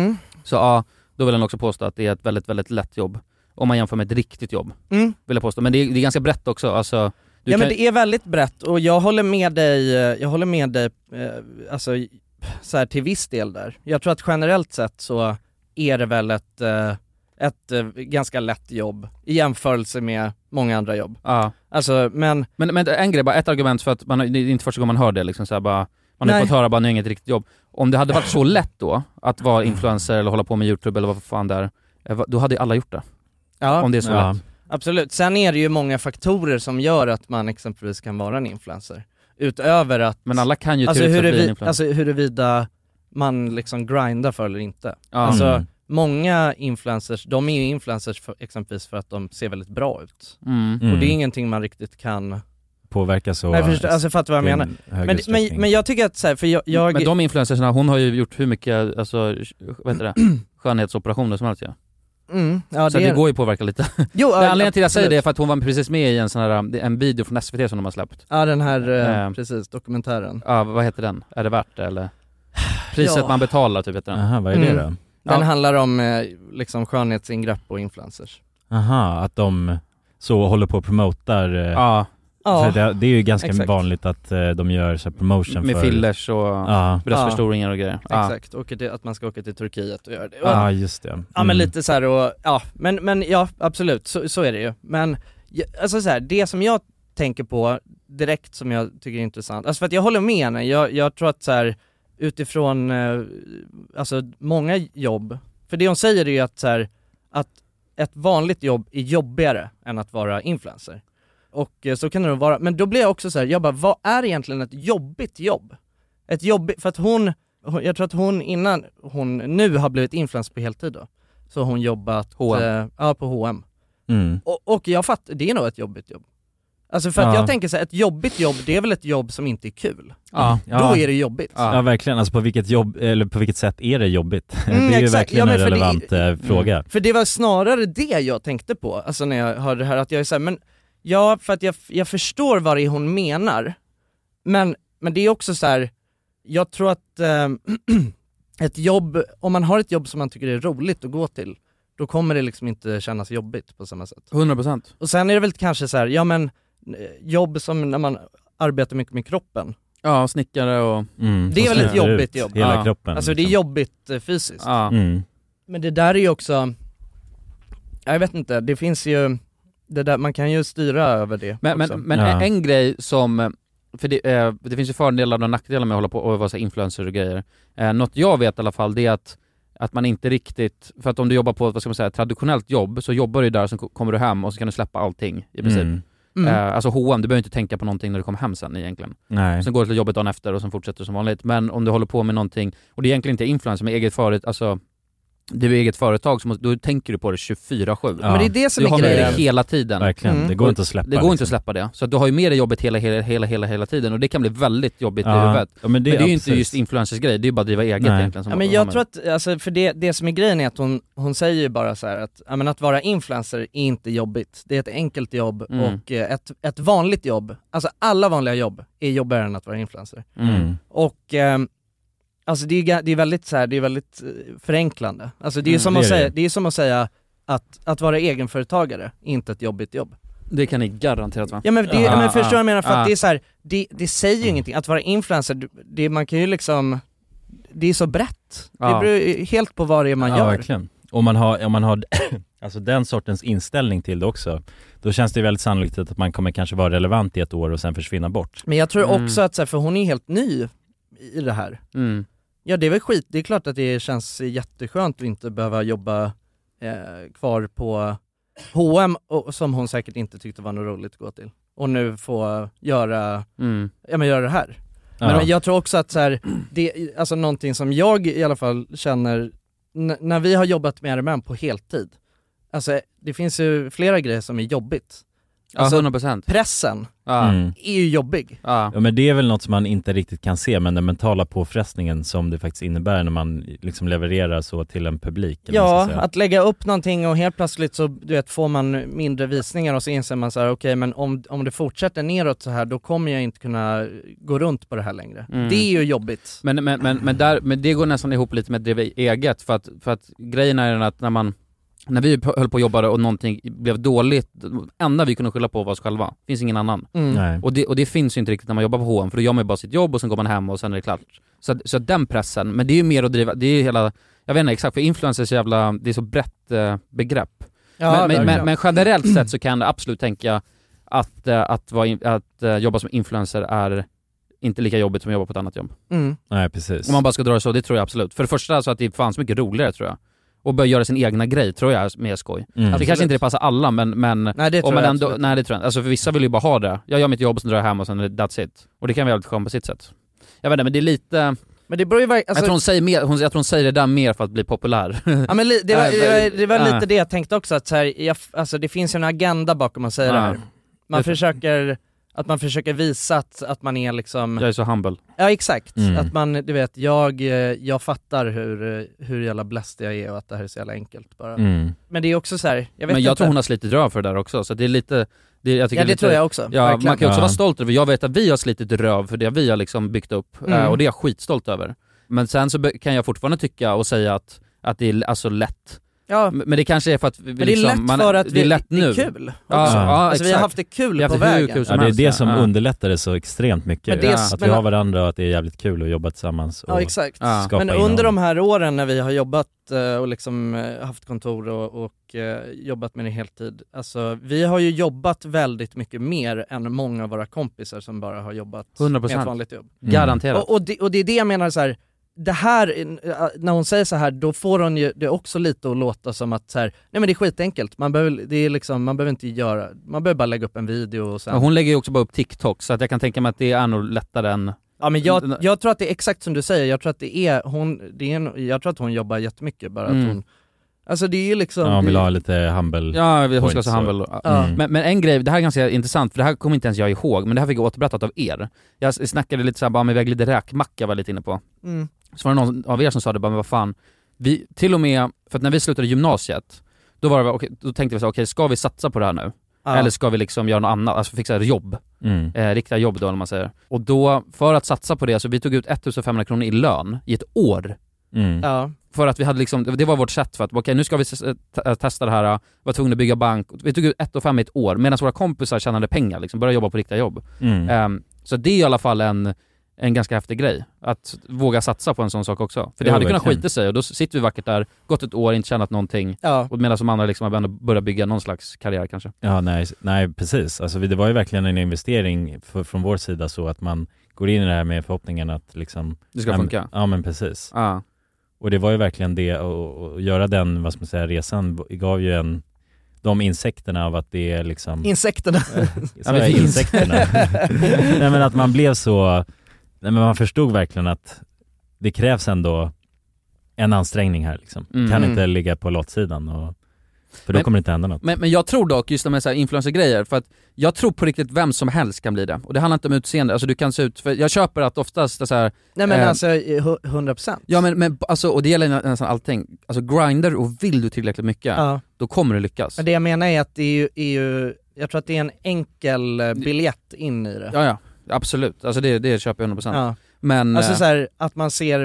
så då vill jag också påstå att det är ett väldigt, väldigt lätt jobb. Om man jämför med ett riktigt jobb, vill jag påstå. Men det är ganska brett också. Alltså, men det är väldigt brett. Och jag håller med dig alltså, så här, till viss del där. Jag tror att generellt sett så är det väl ett ganska lätt jobb i jämförelse med många andra jobb. Alltså, men en grej, bara ett argument för att det är inte första gången man hör det liksom, så här, bara, man har fått höra bara nu är inget riktigt jobb. Om det hade varit så lätt då att vara influencer eller hålla på med YouTube eller vad fan där, då hade ju alla gjort det. Om det är så lätt. Absolut. Sen är det ju många faktorer som gör att man exempelvis kan vara en influencer. Utöver att... Men alla kan ju huruvida man liksom grindar för eller inte. Alltså många influencers, de är ju influencers exempelvis för att de ser väldigt bra ut. Och det är ingenting man riktigt kan påverka så. Nej, alltså fattar vad jag menar. Men jag tycker att så här, för jag men de influencersna, hon har ju gjort hur mycket, alltså vad heter det, skönhetsoperationer som helst, så det går ju påverka lite. Anledningen till att jag säger det är för att hon var precis med i en video från SVT som de har släppt. Ja, den här precis, dokumentären. Ja, vad heter den? Är det värt det, eller? Priset man betalar, typ, heter den. Aha, vad är det då? Den handlar om liksom skönhetsingrepp och influencers. Aha, att de så håller på och promotar. För det är ju ganska vanligt att de gör så promotion med fillers och bröstförstoringar och grejer. Exakt, att man ska åka till Turkiet och göra det. Just det. Men lite så här och men ja, absolut, så är det ju. Men alltså så här, det som jag tänker på direkt som jag tycker är intressant, alltså för att jag håller med henne, jag tror att så här, utifrån alltså många jobb, för det hon säger är ju att så här, att ett vanligt jobb är jobbigare än att vara influencer. Och så kan det nog vara, men då blir jag också så här, jag bara, vad är egentligen ett jobbigt jobb? Ett jobbigt, för att jag tror att hon innan hon nu har blivit influencer på heltid då, så har hon jobbat på H&M. Och jag fattar, det är nog ett jobbigt jobb. Alltså för att jag tänker så här, ett jobbigt jobb, det är väl ett jobb som inte är kul. Då är det jobbigt. Ja, verkligen. Alltså på vilket jobb, eller på vilket sätt är det jobbigt? Det är ju verkligen en relevant fråga. För det var snarare det jag tänkte på, alltså när jag hörde det här, att jag är så här, men ja, för att jag förstår vad det är hon menar. Men det är också så här, jag tror att ett jobb, om man har ett jobb som man tycker är roligt att gå till, då kommer det liksom inte kännas jobbigt på samma sätt. 100%. Och sen är det väl kanske så här, ja men jobb som när man arbetar mycket med kroppen. Ja, snickare och... det är väl ett jobbigt jobb. Hela kroppen. Alltså det är jobbigt fysiskt. Men det där är ju också, jag vet inte, det finns ju det där, man kan ju styra över det. Men en grej som, för det finns ju fördelar och nackdelar med att hålla på och vara så influencer och grejer. Något jag vet i alla fall, det är att man inte riktigt, för att om du jobbar på, vad ska man säga, traditionellt jobb, så jobbar du där, så kommer du hem och så kan du släppa allting i princip. Alltså H&M, du behöver inte tänka på någonting när du kommer hem sen egentligen. Nej. Sen går du till jobbet dagen efter och sen fortsätter som vanligt. Men om du håller på med någonting, och det är egentligen inte influencer med eget företag, alltså det är eget företag, så då tänker du på det 24/7. Men det är det som du är har med grejen. det hela tiden. Verkligen, det går inte att släppa. Det går inte att släppa det. Så att du har ju med det jobbet hela tiden, och det kan bli väldigt jobbigt i huvudet. Men det är ju inte just influencers grej, det är ju bara att driva eget egentligen. Som men jag tror att, alltså, för det som är grejen är att hon säger ju bara så här att vara influencer är inte jobbigt. Det är ett enkelt jobb och ett vanligt jobb, alltså alla vanliga jobb är jobbigare än att vara influencer. Och Alltså det är väldigt så här, det är väldigt förenklande. Alltså det är som att säga, det är som att säga att vara egenföretagare, inte ett jobbigt jobb. Det kan ni garanterat va? Ja men men förstår jag menar, för att det är så här, det säger ju ingenting. Att vara influencer, man kan ju liksom, det är så brett. Det beror helt på vad det är man gör. Verkligen. Om man har alltså den sortens inställning till det också, då känns det väldigt sannolikt att man kommer kanske vara relevant i ett år och sen försvinna bort. Men jag tror också att så här, för hon är helt ny i det här. Ja, det är väl skit. Det är klart att det känns jätteskönt att inte behöva jobba kvar på H&M som hon säkert inte tyckte var något roligt att gå till. Och nu få göra göra det här. Men jag tror också att så här, det, alltså någonting som jag i alla fall känner när vi har jobbat med RMM på heltid. Alltså det finns ju flera grejer som är jobbigt. Alltså 100%. Pressen är ju jobbig. Ja, men det är väl något som man inte riktigt kan se, men den mentala påfrestningen som det faktiskt innebär när man liksom levererar så till en publik. Ja, att lägga upp någonting och helt plötsligt så får man mindre visningar och så inser man så här: okej, men om det fortsätter neråt så här, då kommer jag inte kunna gå runt på det här längre. Det är ju jobbigt. Men det går nästan ihop lite med det eget, för att grejen är att när vi höll på att jobba och någonting blev dåligt, enda vi kunde skylla på var oss själva. Det finns ingen annan. Och det finns ju inte riktigt när man jobbar på H&M, för då gör man ju bara sitt jobb och sen går man hem och sen är det klart. Så den pressen, men det är ju mer att driva, det är ju hela, jag vet inte exakt, för influencers det är så brett begrepp. Ja, men generellt sett så kan jag absolut tänka att jobba som influencer är inte lika jobbigt som att jobba på ett annat jobb. Nej, precis. Om man bara ska dra det så, det tror jag absolut. För det första så att det fanns mycket roligare, tror jag. Och börja göra sin egna grej, tror jag, med skoj. Det kanske inte det passar alla, men nej, det tror jag ändå, nej, det tror jag inte. Alltså för vissa vill ju bara ha det. Jag gör mitt jobb och sen drar jag hem och sen that's it. Och det kan vara väldigt skönt på sitt sätt. Jag vet inte, men det är lite... Men det beror ju jag tror hon säger det där mer för att bli populär. Ja, men det var lite det jag tänkte också, att så här, alltså det finns ju en agenda bakom att säga det här. Man försöker visa att man är liksom... Jag är så humble. Ja, exakt. Att man, du vet, jag fattar hur jävla bläst jag är och att det här är så jävla enkelt bara. Men det är också så här, jag tror hon har slitit röv för det där också, så det är lite... Jag tycker det tror jag också. Ja, verkligen. Man kan också vara stolt över. Jag vet att vi har slitit röv för det vi har liksom byggt upp, och det är jag skitstolt över. Men sen så kan jag fortfarande tycka och säga att det är alltså lätt. Ja. Men det kanske är för att vi men det är lätt för att det är lätt nu. Det är kul. Alltså vi har haft det kul på vägen. Ja, det är det som underlättar det så extremt mycket. Att vi har varandra och att det är jävligt kul att jobba tillsammans. Och exakt. Men under de här åren när vi har jobbat och liksom haft kontor och jobbat med det heltid. Alltså vi har ju jobbat väldigt mycket mer än många av våra kompisar som bara har jobbat 100%. med ett vanligt jobb. Garanterat. Och det är det jag menar så här. Det här, när hon säger så här, då får hon ju det också lite att låta som att så här, nej men det är skitenkelt. Man behöver inte göra, man behöver bara lägga upp en video och sen... Ja, hon lägger ju också bara upp TikTok, så att jag kan tänka mig att det är nog lättare än... Ja, men jag tror att det är exakt som du säger. Jag tror att jag tror att hon jobbar jättemycket, bara att hon... Alltså det är ju liksom... Ja, vill ha lite humble. Ja, hon ska ha humble. Men en grej, det här är ganska intressant, för det här kommer inte ens jag ihåg, men det här fick jag återberättat av er. Jag snackade lite såhär, bara med väg lite räkmacka var lite inne på. Så var det någon av er som sa det, bara, men vad fan, vi, till och med, för att när vi slutade gymnasiet, då var det, då tänkte vi så okej, ska vi satsa på det här nu? Eller ska vi liksom göra något annat, alltså fixa ett jobb, riktiga jobb då, när man säger. Och då, för att satsa på det, så vi tog ut 1500 kronor i lön i ett år. För att vi hade liksom, det var vårt sätt för att okej, nu ska vi testa det här, var tvungna att bygga bank. Vi tog ut 1 500 i ett år, medan våra kompisar tjänade pengar, liksom, började jobba på riktiga jobb. Så det är i alla fall en ganska häftig grej, att våga satsa på en sån sak också. För det hade kunnat skita sig, och då sitter vi vackert där, gått ett år, inte tjänat någonting, och medan som andra liksom har börjat bygga någon slags karriär kanske. Ja, nej precis. Alltså, det var ju verkligen en investering från vår sida, så att man går in i det här med förhoppningen att liksom... Det ska funka. Ja, men precis. Och det var ju verkligen det, och göra den, vad ska man säga, resan gav ju de insekterna av att det är liksom... Insekterna? Insekterna. Nej, men att man blev så... Nej, men man förstod verkligen att det krävs ändå en ansträngning här liksom. Kan inte ligga på lottsidan, för då kommer det inte hända något. Men jag tror dock, just med så här influencer-grejer, för att jag tror på riktigt vem som helst kan bli det. Och det handlar inte om utseende, alltså du kan se ut, för jag köper att oftast så här... Nej men alltså 100%. Ja men alltså, och det gäller nästan allting. Alltså grinder, och vill du tillräckligt mycket, då kommer du lyckas. Men det jag menar är att det är ju jag tror att det är en enkel biljett in i det. Ja, absolut. Alltså det köper jag 100%. Men alltså så här, att man ser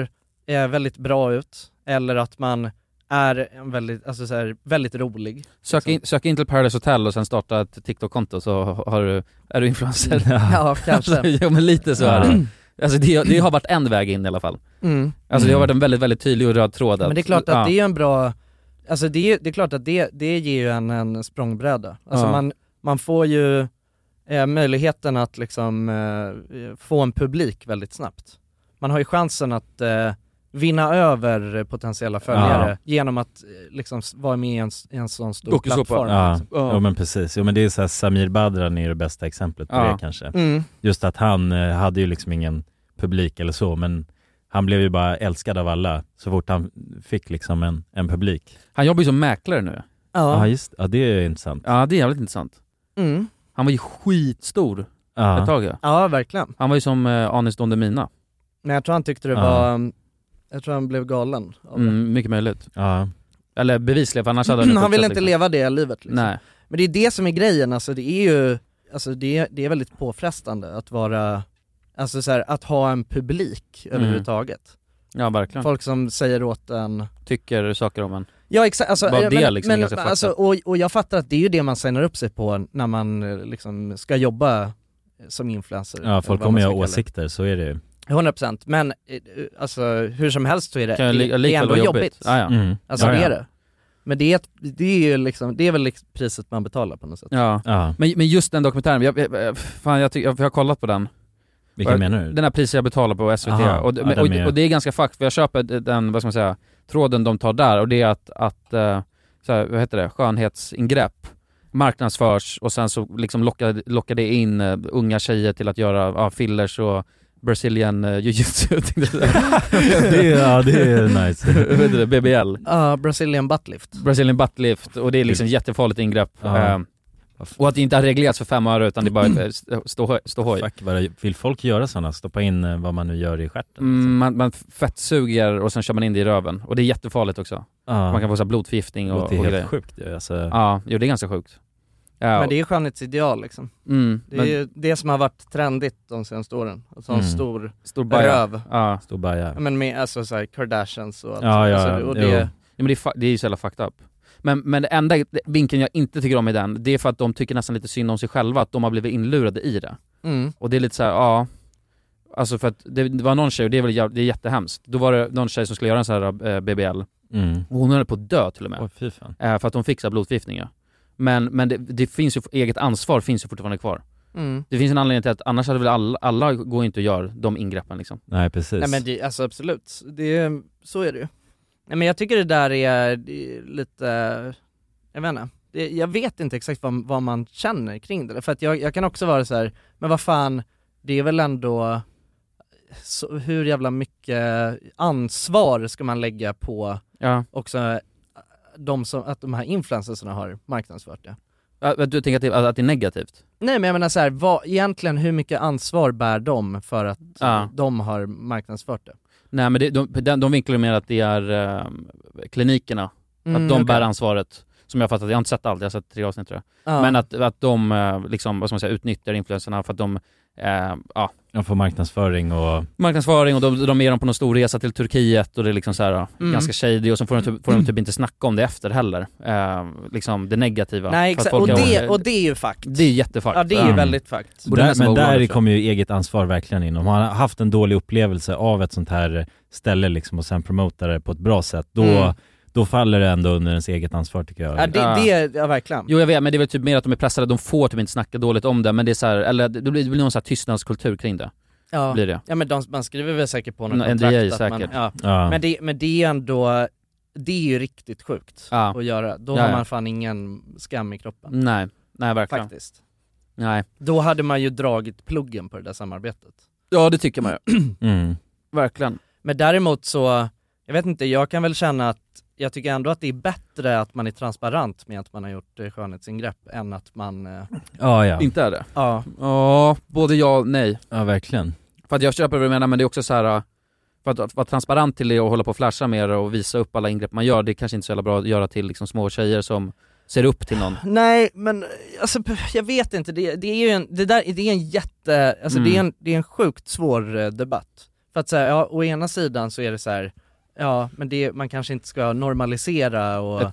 väldigt bra ut, eller att man är en väldigt, alltså så här, väldigt rolig. Sök in till Paradise Hotel och sen starta ett TikTok-konto, så är du influencer. Ja, kanske. Ja, men lite så är det. Alltså det har varit en väg in i alla fall. Alltså det har varit en väldigt, väldigt tydlig och röd tråd. Men det är klart att det är en bra, alltså det är klart att det ger ju en språngbräda. Alltså man får ju möjligheten att liksom få en publik väldigt snabbt. Man har ju chansen att vinna över potentiella följare genom att liksom vara med i en sån stor plattform. Ja, men precis. Jo, men det är så här, Samir Badran är det bästa exemplet på det kanske. Just att han hade ju liksom ingen publik eller så, men han blev ju bara älskad av alla så fort han fick liksom en publik. Han jobbar ju som mäklare nu. Ja, just. Ja, det är intressant. Ja, det är jävligt intressant. Han var ju skitstor ett tag. Ja, verkligen. Han var ju som Anis Don Demina. Men jag tror han tyckte det var... Jag tror han blev galen av det. Mycket möjligt. Ja. Eller bevisligen, för annars hade han vill inte leva det livet liksom. Nej. Men det är det som är grejen, alltså det är ju, alltså det är väldigt påfrestande att vara, alltså så här, att ha en publik överhuvudtaget. Ja, verkligen. Folk som säger åt en, tycker saker om en. Ja, exakt. Alltså, men alltså, och jag fattar att det är ju det man signar upp sig på när man liksom ska jobba som influencer. Ja, folk kommer ju ha åsikter, så är det ju. 100%, men alltså hur som helst så är det är ändå jobbigt. Alltså det är det. Men det är ju liksom, det är väl priset man betalar på något sätt. Ja. Men just den dokumentären, jag har kollat på den. Vilken menar du? Den här priset jag betalar på SVT. Och det är ganska fakt, för jag köper den, vad ska man säga, tråden de tar där, och det är att så här, vad heter det, skönhetsingrepp marknadsförs, och sen så liksom lockar det in unga tjejer till att göra fillers och Brazilian jiu-jitsu. det är nice. Vet du, BBL. Brazilian buttlift. Brazilian buttlift, och det är liksom jättefarligt ingrepp. Och att det inte har reglerats för 5 år, utan det är bara ståhoj. Fuck, vill folk göra sådana? Stoppa in vad man nu gör i stjärten? Man fettsuger och sen kör man in det i röven. Och det är jättefarligt också. Man kan få så blodförgiftning och grejer. Det är helt sjukt. Alltså. Ja, det är ganska sjukt. Ja. Men det är ju skönhetsideal liksom. Det är ju det som har varit trendigt de senaste åren. Alltså en stor röv. Ja. Stor baja. Men med alltså så här Kardashians och allt. Ja, och men det är ju så jävla fucked up. Men det enda vinkeln jag inte tycker om i den, det är för att de tycker nästan lite synd om sig själva, att de har blivit inlurade i det. Och det är lite så här, alltså för att det var någon tjej, och det är jättehemskt. Då var det någon tjej som skulle göra en så här BBL. Och hon höll på att dö till och med. Fy fan. För att de fick så här blodförgiftningar. Men det finns ju, eget ansvar finns ju fortfarande kvar. Det finns en anledning till att annars hade väl alla går inte att göra de ingreppen liksom. Nej, precis. Nej, men alltså absolut, så är det ju. Nej, men jag tycker det där är lite, jag vet inte. Jag vet inte exakt vad man känner kring det. För att jag kan också vara så här, men vad fan, det är väl ändå så, hur jävla mycket ansvar ska man lägga på också att de här influencersarna har marknadsfört det. Du tänker att det är negativt? Nej, men jag menar så här, egentligen hur mycket ansvar bär de för att de har marknadsfört det? Nej, men de vinklar mer att det är klinikerna, att de bär ansvaret. Som jag fattat, jag har inte sett allt, jag har sett 3 avsnitt tror jag. Men att de liksom, vad ska man säga, utnyttjar influencerna för att de de får marknadsföring och de är på någon stor resa till Turkiet, och det är liksom så här, ganska shady, och så får de typ inte snacka om det efter heller. Liksom det negativa. Nej, exakt. Och det är ju fakt. Det är jättefakt. Ja, det är ju väldigt fakt. Men där kommer ju eget ansvar verkligen in. Om man har haft en dålig upplevelse av ett sånt här ställe liksom, och sen promotar det på ett bra sätt, då faller det ändå under ens eget ansvar, tycker jag. Ja, verkligen. Jo, jag vet, men det är väl typ mer att de är pressade, de får typ inte snacka dåligt om det, men det är så här, eller det blir någon så här tystnadskultur kring det. Ja, blir det. Ja, men man skriver väl säkert på något kontrakt att säkert. Men det är ändå, det är ju riktigt sjukt att göra. Då har man fan ingen skam i kroppen. Nej, verkligen. Faktiskt. Nej. Då hade man ju dragit pluggen på det där samarbetet. Ja, det tycker man ju. Verkligen. Men däremot så, jag vet inte, jag kan väl känna att jag tycker ändå att det är bättre att man är transparent med att man har gjort skönhetsingrepp än att man inte är det. Ja, både ja och nej. Ja, verkligen. För att jag köper vad du menar, men det är också så här, för att vara transparent till det och hålla på och flasha mer och visa upp alla ingrepp man gör, det är kanske inte så jävla bra att göra till liksom små tjejer som ser upp till någon. Nej, men alltså jag vet inte, det är ju det är en jätte, alltså det är en sjukt svår debatt. För att säga, å ena sidan så är det så här, Ja, men man kanske inte ska normalisera och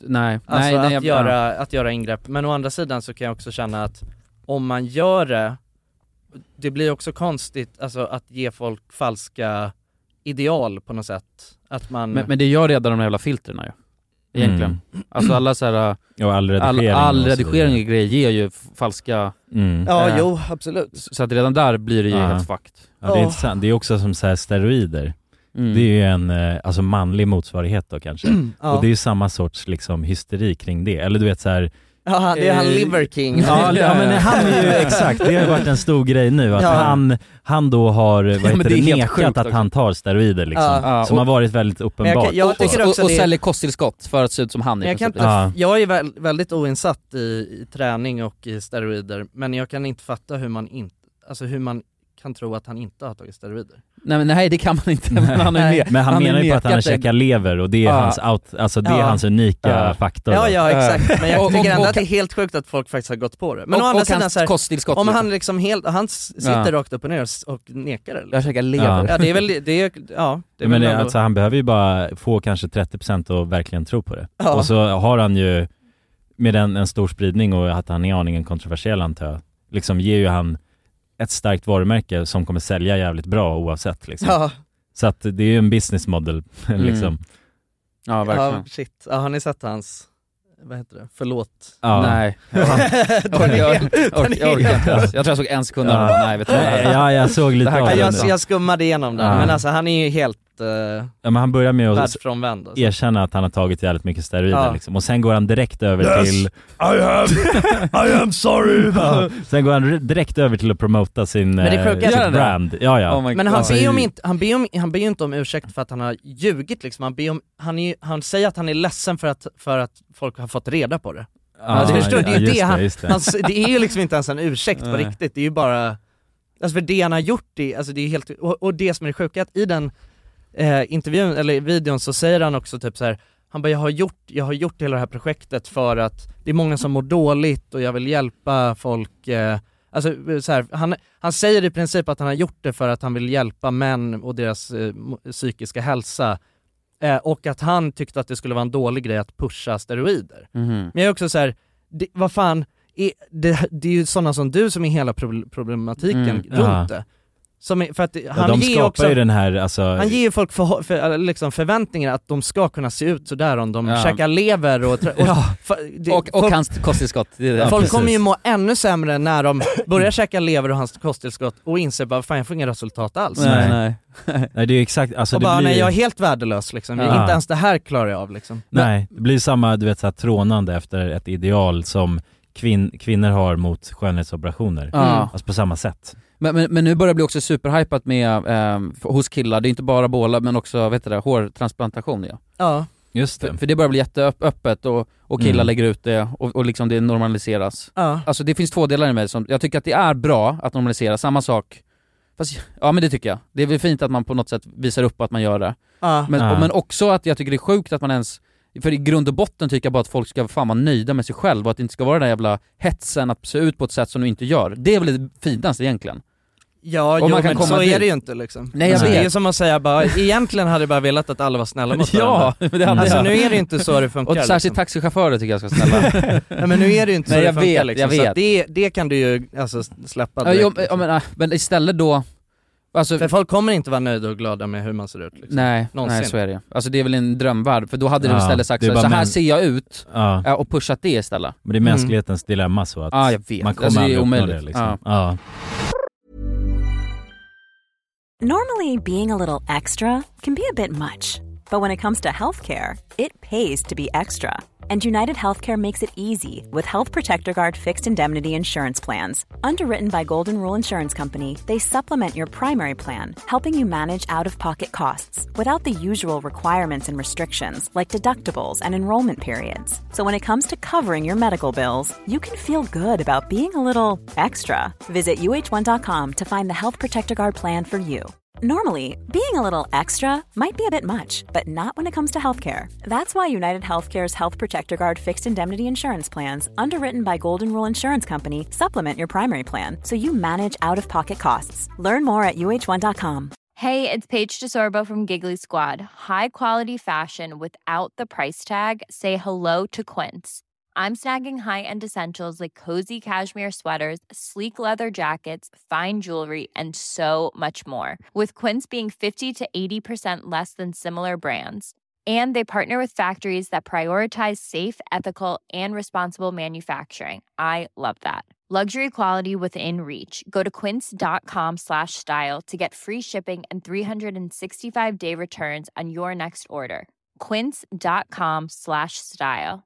att göra ingrepp. Men å andra sidan så kan jag också känna att om man gör det blir också konstigt alltså, att ge folk falska ideal på något sätt. Att man... men det gör redan de jävla filterna ju. Egentligen. Alltså alla så här och all redigering och grejer ger ju falska jo, absolut. Så att redan där blir det ju helt fucked. Ja, det är intressant. Det är också som så här steroider. Det är ju en alltså manlig motsvarighet då kanske. Och det är ju samma sorts liksom hysteri kring det. Eller du vet så här. Ja, det är han Liver King. Ja, men han är ju exakt. Det har varit en stor grej nu att han då har nekat att han tar steroider liksom. Som har varit väldigt uppenbart. Och säljer kosttillskott för att se ut som han. Jag är väldigt oinsatt i träning och i steroider, men jag kan inte fatta hur man kan tro att han inte har tagit steroider. Nej, det kan man inte. Men han menar ju på att han käkar lever och det är hans unika faktor. Ja, exakt. Men jag tycker ändå att det är helt sjukt att folk faktiskt har gått på det. Men å andra sidan så här, om han liksom han sitter rakt upp och ner och nekar eller? Jag käkar lever. Ja, det är väl men alltså han behöver ju bara få kanske 30% att verkligen tro på det. Och så har han ju med en stor spridning och att han är aningen kontroversiell antar jag. Liksom ger ju han ett starkt varumärke som kommer sälja jävligt bra oavsett liksom. Så att det är ju en business model liksom. Ja, verkligen. Ja, shit. Ja, har ni sett hans vad heter det? Förlåt. Nej. Jag orkar inte. Jag tror jag såg en sekund av nej, vet du. Jag såg lite av det. Jag skummade igenom den, men alltså han är ju helt men han börjar med att alltså. erkänna att han har tagit jävligt mycket steroider liksom. Och sen går han direkt över till I am sorry. Sen går han direkt över till att promota sin brand. Men han ber ju inte om ursäkt för att han har ljugit liksom. Han säger att han är ledsen för att folk har fått reda på det. Det är ju liksom inte ens en ursäkt på riktigt. Det är ju bara alltså för det han har gjort det är helt och det som är sjukt att i den intervjun eller videon så säger han också typ så här, han bara jag har gjort hela det här projektet för att det är många som mår dåligt och jag vill hjälpa folk alltså så här, han säger i princip att han har gjort det för att han vill hjälpa män och deras psykiska hälsa och att han tyckte att det skulle vara en dålig grej att pusha steroider. Men jag är också så här, vad fan det är ju sådana som du som är hela problematiken runt det. För att han ger också ju den här alltså... han ger ju folk liksom förväntningar att de ska kunna se ut så där om de käkar lever och hans kosttillskott. Folk kommer ju må ännu sämre när de börjar käka lever och hans kosttillskott och inser bara fan jag får inga resultat alls. Nej, det är exakt alltså och det bara, blir... nej jag är helt värdelös liksom. Inte ens det här klarar jag av liksom. Nej, det blir samma du vet så här trånande efter ett ideal som kvinnor har mot skönhetsoperationer. Alltså på samma sätt. Men nu börjar det bli också superhypat med hos killar. Det är inte bara båla men också hårtransplantation. Ja. Just det. För det börjar bli jätteöppet och killar lägger ut det och liksom det normaliseras. Alltså det finns två delar i mig som jag tycker att det är bra att normalisera samma sak. Fast, ja men det tycker jag. Det är väl fint att man på något sätt visar upp att man gör det. Men också att jag tycker det är sjukt att man ens för i grund och botten tycker jag bara att folk ska fan vara nöjda med sig själv och att det inte ska vara den där jävla hetsen att se ut på ett sätt som de inte gör. Det är väl det finaste egentligen. Ja, men så är det ju inte liksom. Nej, alltså, det är ju som att säga bara, egentligen hade jag bara velat att alla var snälla mot varandra. Men det alltså nu är det inte så det funkar. Och särskilt liksom. Taxichaufförer tycker jag ska snälla. Nej, men nu är det ju inte så det funkar liksom. Jag vet. Så det kan du ju alltså släppa direkt, men istället då alltså, för folk kommer inte vara nöjda och glada med hur man ser ut liksom. Nej, så är det. Alltså det är väl en drömvärld. För då hade du istället sagt så här ser jag ut och pushat det istället. Men det är mänsklighetens dilemma så att jag vet. Man kommer aldrig uppnå det liksom. Normally, being a little extra can be a bit much. But when it comes to healthcare, it pays to be extra. And United Healthcare makes it easy with Health Protector Guard fixed indemnity insurance plans. Underwritten by Golden Rule Insurance Company, they supplement your primary plan, helping you manage out-of-pocket costs without the usual requirements and restrictions like deductibles and enrollment periods. So when it comes to covering your medical bills, you can feel good about being a little extra. Visit uh1.com to find the Health Protector Guard plan for you. Normally, being a little extra might be a bit much, but not when it comes to healthcare. That's why United Healthcare's Health Protector Guard fixed indemnity insurance plans, underwritten by Golden Rule Insurance Company, supplement your primary plan so you manage out-of-pocket costs. Learn more at uh1.com. Hey, it's Paige DeSorbo from Giggly Squad. High quality fashion without the price tag. Say hello to Quince. I'm snagging high-end essentials like cozy cashmere sweaters, sleek leather jackets, fine jewelry, and so much more. With Quince being 50 to 80% less than similar brands. And they partner with factories that prioritize safe, ethical, and responsible manufacturing. I love that. Luxury quality within reach. Go to quince.com/style to get free shipping and 365-day returns on your next order. quince.com/style.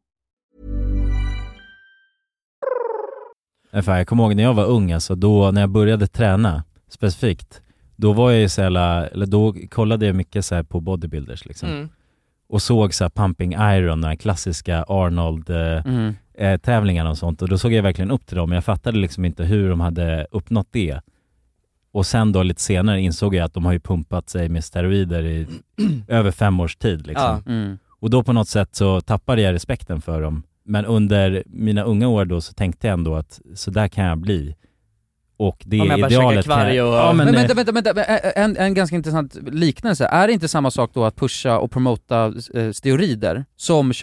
Jag kommer ihåg när jag var ung, alltså då när jag började träna specifikt, då var jag ju då kollade jag mycket så här på bodybuilders liksom. Och såg så här Pumping Iron, den klassiska Arnold tävlingarna och sånt, och då såg jag verkligen upp till dem, men jag fattade liksom inte hur de hade uppnått det. Och sen då lite senare insåg jag att de har ju pumpat sig med steroider i över 5 års tid liksom. Och då på något sätt så tappade jag respekten för dem. Men under mina unga år då så tänkte jag ändå att så där kan jag bli. Och det är idealet. Men vänta, en ganska intressant liknelse. Är det inte samma sak då att pusha och promota steroider som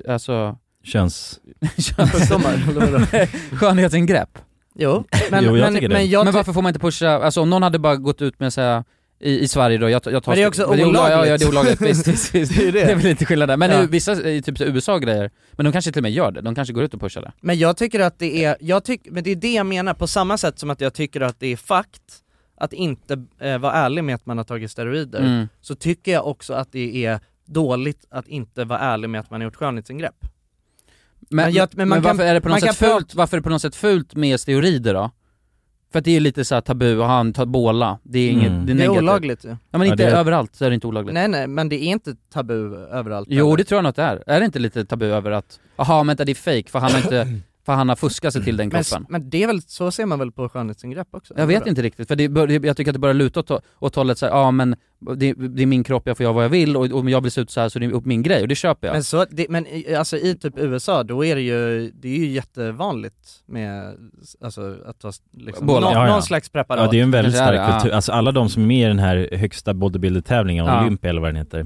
skönhetsingrepp? Jo, men varför får man inte pusha, alltså om någon hade bara gått ut med så här, i Sverige då, jag tar men det är också olagligt. Ja, det är olagligt. Visst. Det är väl inte skillnad där. Men ja. Vissa i typ så USA-grejer, men de kanske till och med gör det. De kanske går ut och pushar det. Men jag tycker att det är, men det är det jag menar, på samma sätt som att jag tycker att det är fakt att inte vara ärlig med att man har tagit steroider, så tycker jag också att det är dåligt att inte vara ärlig med att man har gjort skönhetsingrepp. Men varför är det på något sätt fult? Varför är det på något sätt fult med steroider då? För att det är lite så här tabu, och han tar båla. Det är inget, det är olagligt. Ja, men inte överallt så är det inte olagligt. Nej, men det är inte tabu överallt. Jo, eller? Det tror jag nog att det är. Är det inte lite tabu över att men det är fake för han har fuskat sig till den kroppen. Men det är väl, så ser man väl på skönhetsingrepp också? Jag vet inte riktigt, för jag tycker att det börjar luta åt hållet så här, men det är min kropp, jag får göra vad jag vill, och om jag vill se ut så här så det är upp min grej, och det köper jag. Men alltså i typ USA, då är det är ju jättevanligt med alltså att ta liksom någon slags preparat. Ja, det är en väldigt stark kultur. Alltså alla de som är med i den här högsta bodybuilder-tävlingen, Olympia eller vad den heter,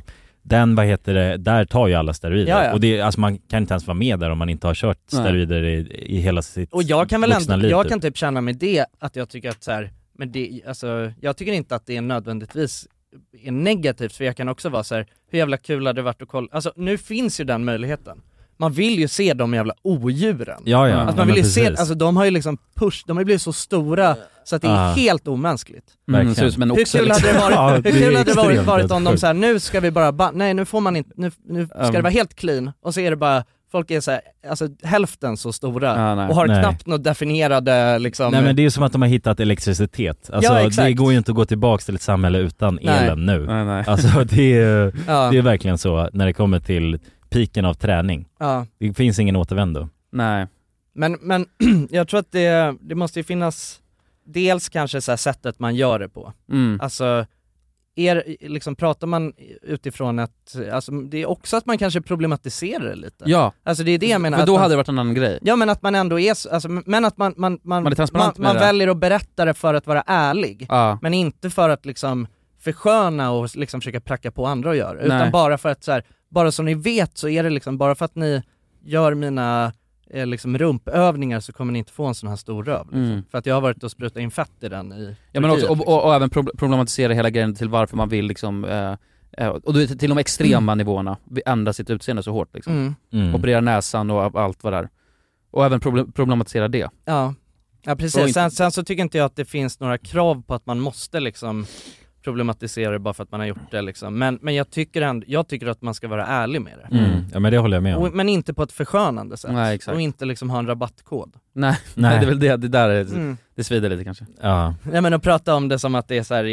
där tar ju alla steroider. Ja. Och det, alltså man kan inte ens vara med där om man inte har kört steroider i hela sitt och jag kan väl vuxna liv. Jag kan typ känna med det att jag tycker att så här, men det, alltså, jag tycker inte att det är nödvändigtvis är negativt, för jag kan också vara så här, hur jävla kul hade det varit att kolla. Alltså nu finns ju den möjligheten. Man vill ju se de jävla odjuren. Ja. Alltså, man vill ju se, alltså de har ju liksom de har ju blivit så stora så att det är helt omänskligt. Hur kul hade det varit om de så här, nu ska vi bara nej, nu får man inte, nu ska det vara helt clean, och så är det bara, folk är så här, alltså hälften så stora och har knappt något definierade liksom. Nej, men det är ju som att de har hittat elektricitet. Alltså det går ju inte att gå tillbaka till ett samhälle utan elen nu. Nej. Alltså det är verkligen så när det kommer till piken av träning. Ja. Det finns ingen återvändo. Nej. Men jag tror att det måste ju finnas dels kanske så här sättet man gör det på. Alltså liksom pratar man utifrån att, alltså det är också att man kanske problematiserar det lite. Ja. Alltså det är det jag menar. För då hade det varit en annan grej. Ja, men att man ändå är, alltså, men att man väljer att berätta det för att vara ärlig. Ja. Men inte för att liksom försköna och liksom försöka pracka på andra att göra. Utan bara för att så här, bara som ni vet så är det liksom, bara för att ni gör mina liksom rumpövningar så kommer ni inte få en sån här stor röv liksom. För att jag har varit och sprutat in fett i den i men också, och även problematisera hela grejen till varför man vill liksom och då till de extrema nivåerna ändra sitt utseende så hårt liksom. Operera näsan och allt vad där. Och även problematisera det. Ja precis. Sen så tycker inte jag att det finns några krav på att man måste liksom problematisera det bara för att man har gjort det liksom. Men jag tycker att man ska vara ärlig med det. Ja, men det håller jag med om. Men inte på ett förskönande sätt. Nej, exakt. Och inte liksom ha en rabattkod. Nej. Det är väl det där det svider lite kanske. Ja. Nej, men att prata om det som att det är så här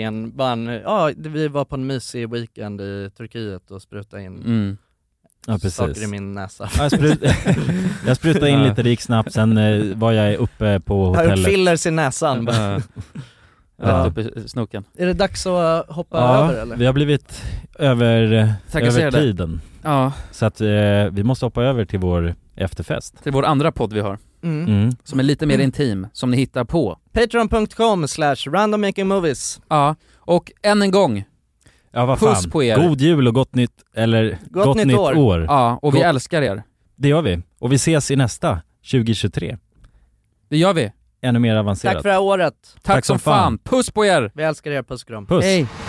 vi var på en mysig weekend i Turkiet och spruta in saker i min näsa. Jag sprutade in lite riksnabbt, sen var jag uppe på hotellet. Jag fillers i näsan. Rätt upp i snoken. Är det dags att hoppa över eller? Vi har blivit över tiden. Ja. Så att vi måste hoppa över till vår efterfest. Till vår andra podd vi har. som är lite mer intim, som ni hittar på patreon.com/randommakingmovies. Ja, och än en gång, ja, vad fan. Puss på er. God jul och gott nytt, eller gott nytt år. Ja, och vi älskar er. Det gör vi. Och vi ses i nästa 2023. Det gör vi. Ännu mer avancerat. Tack för det här året. Tack som fan. Puss på er. Vi älskar er, puss och kram. Puss. Hej.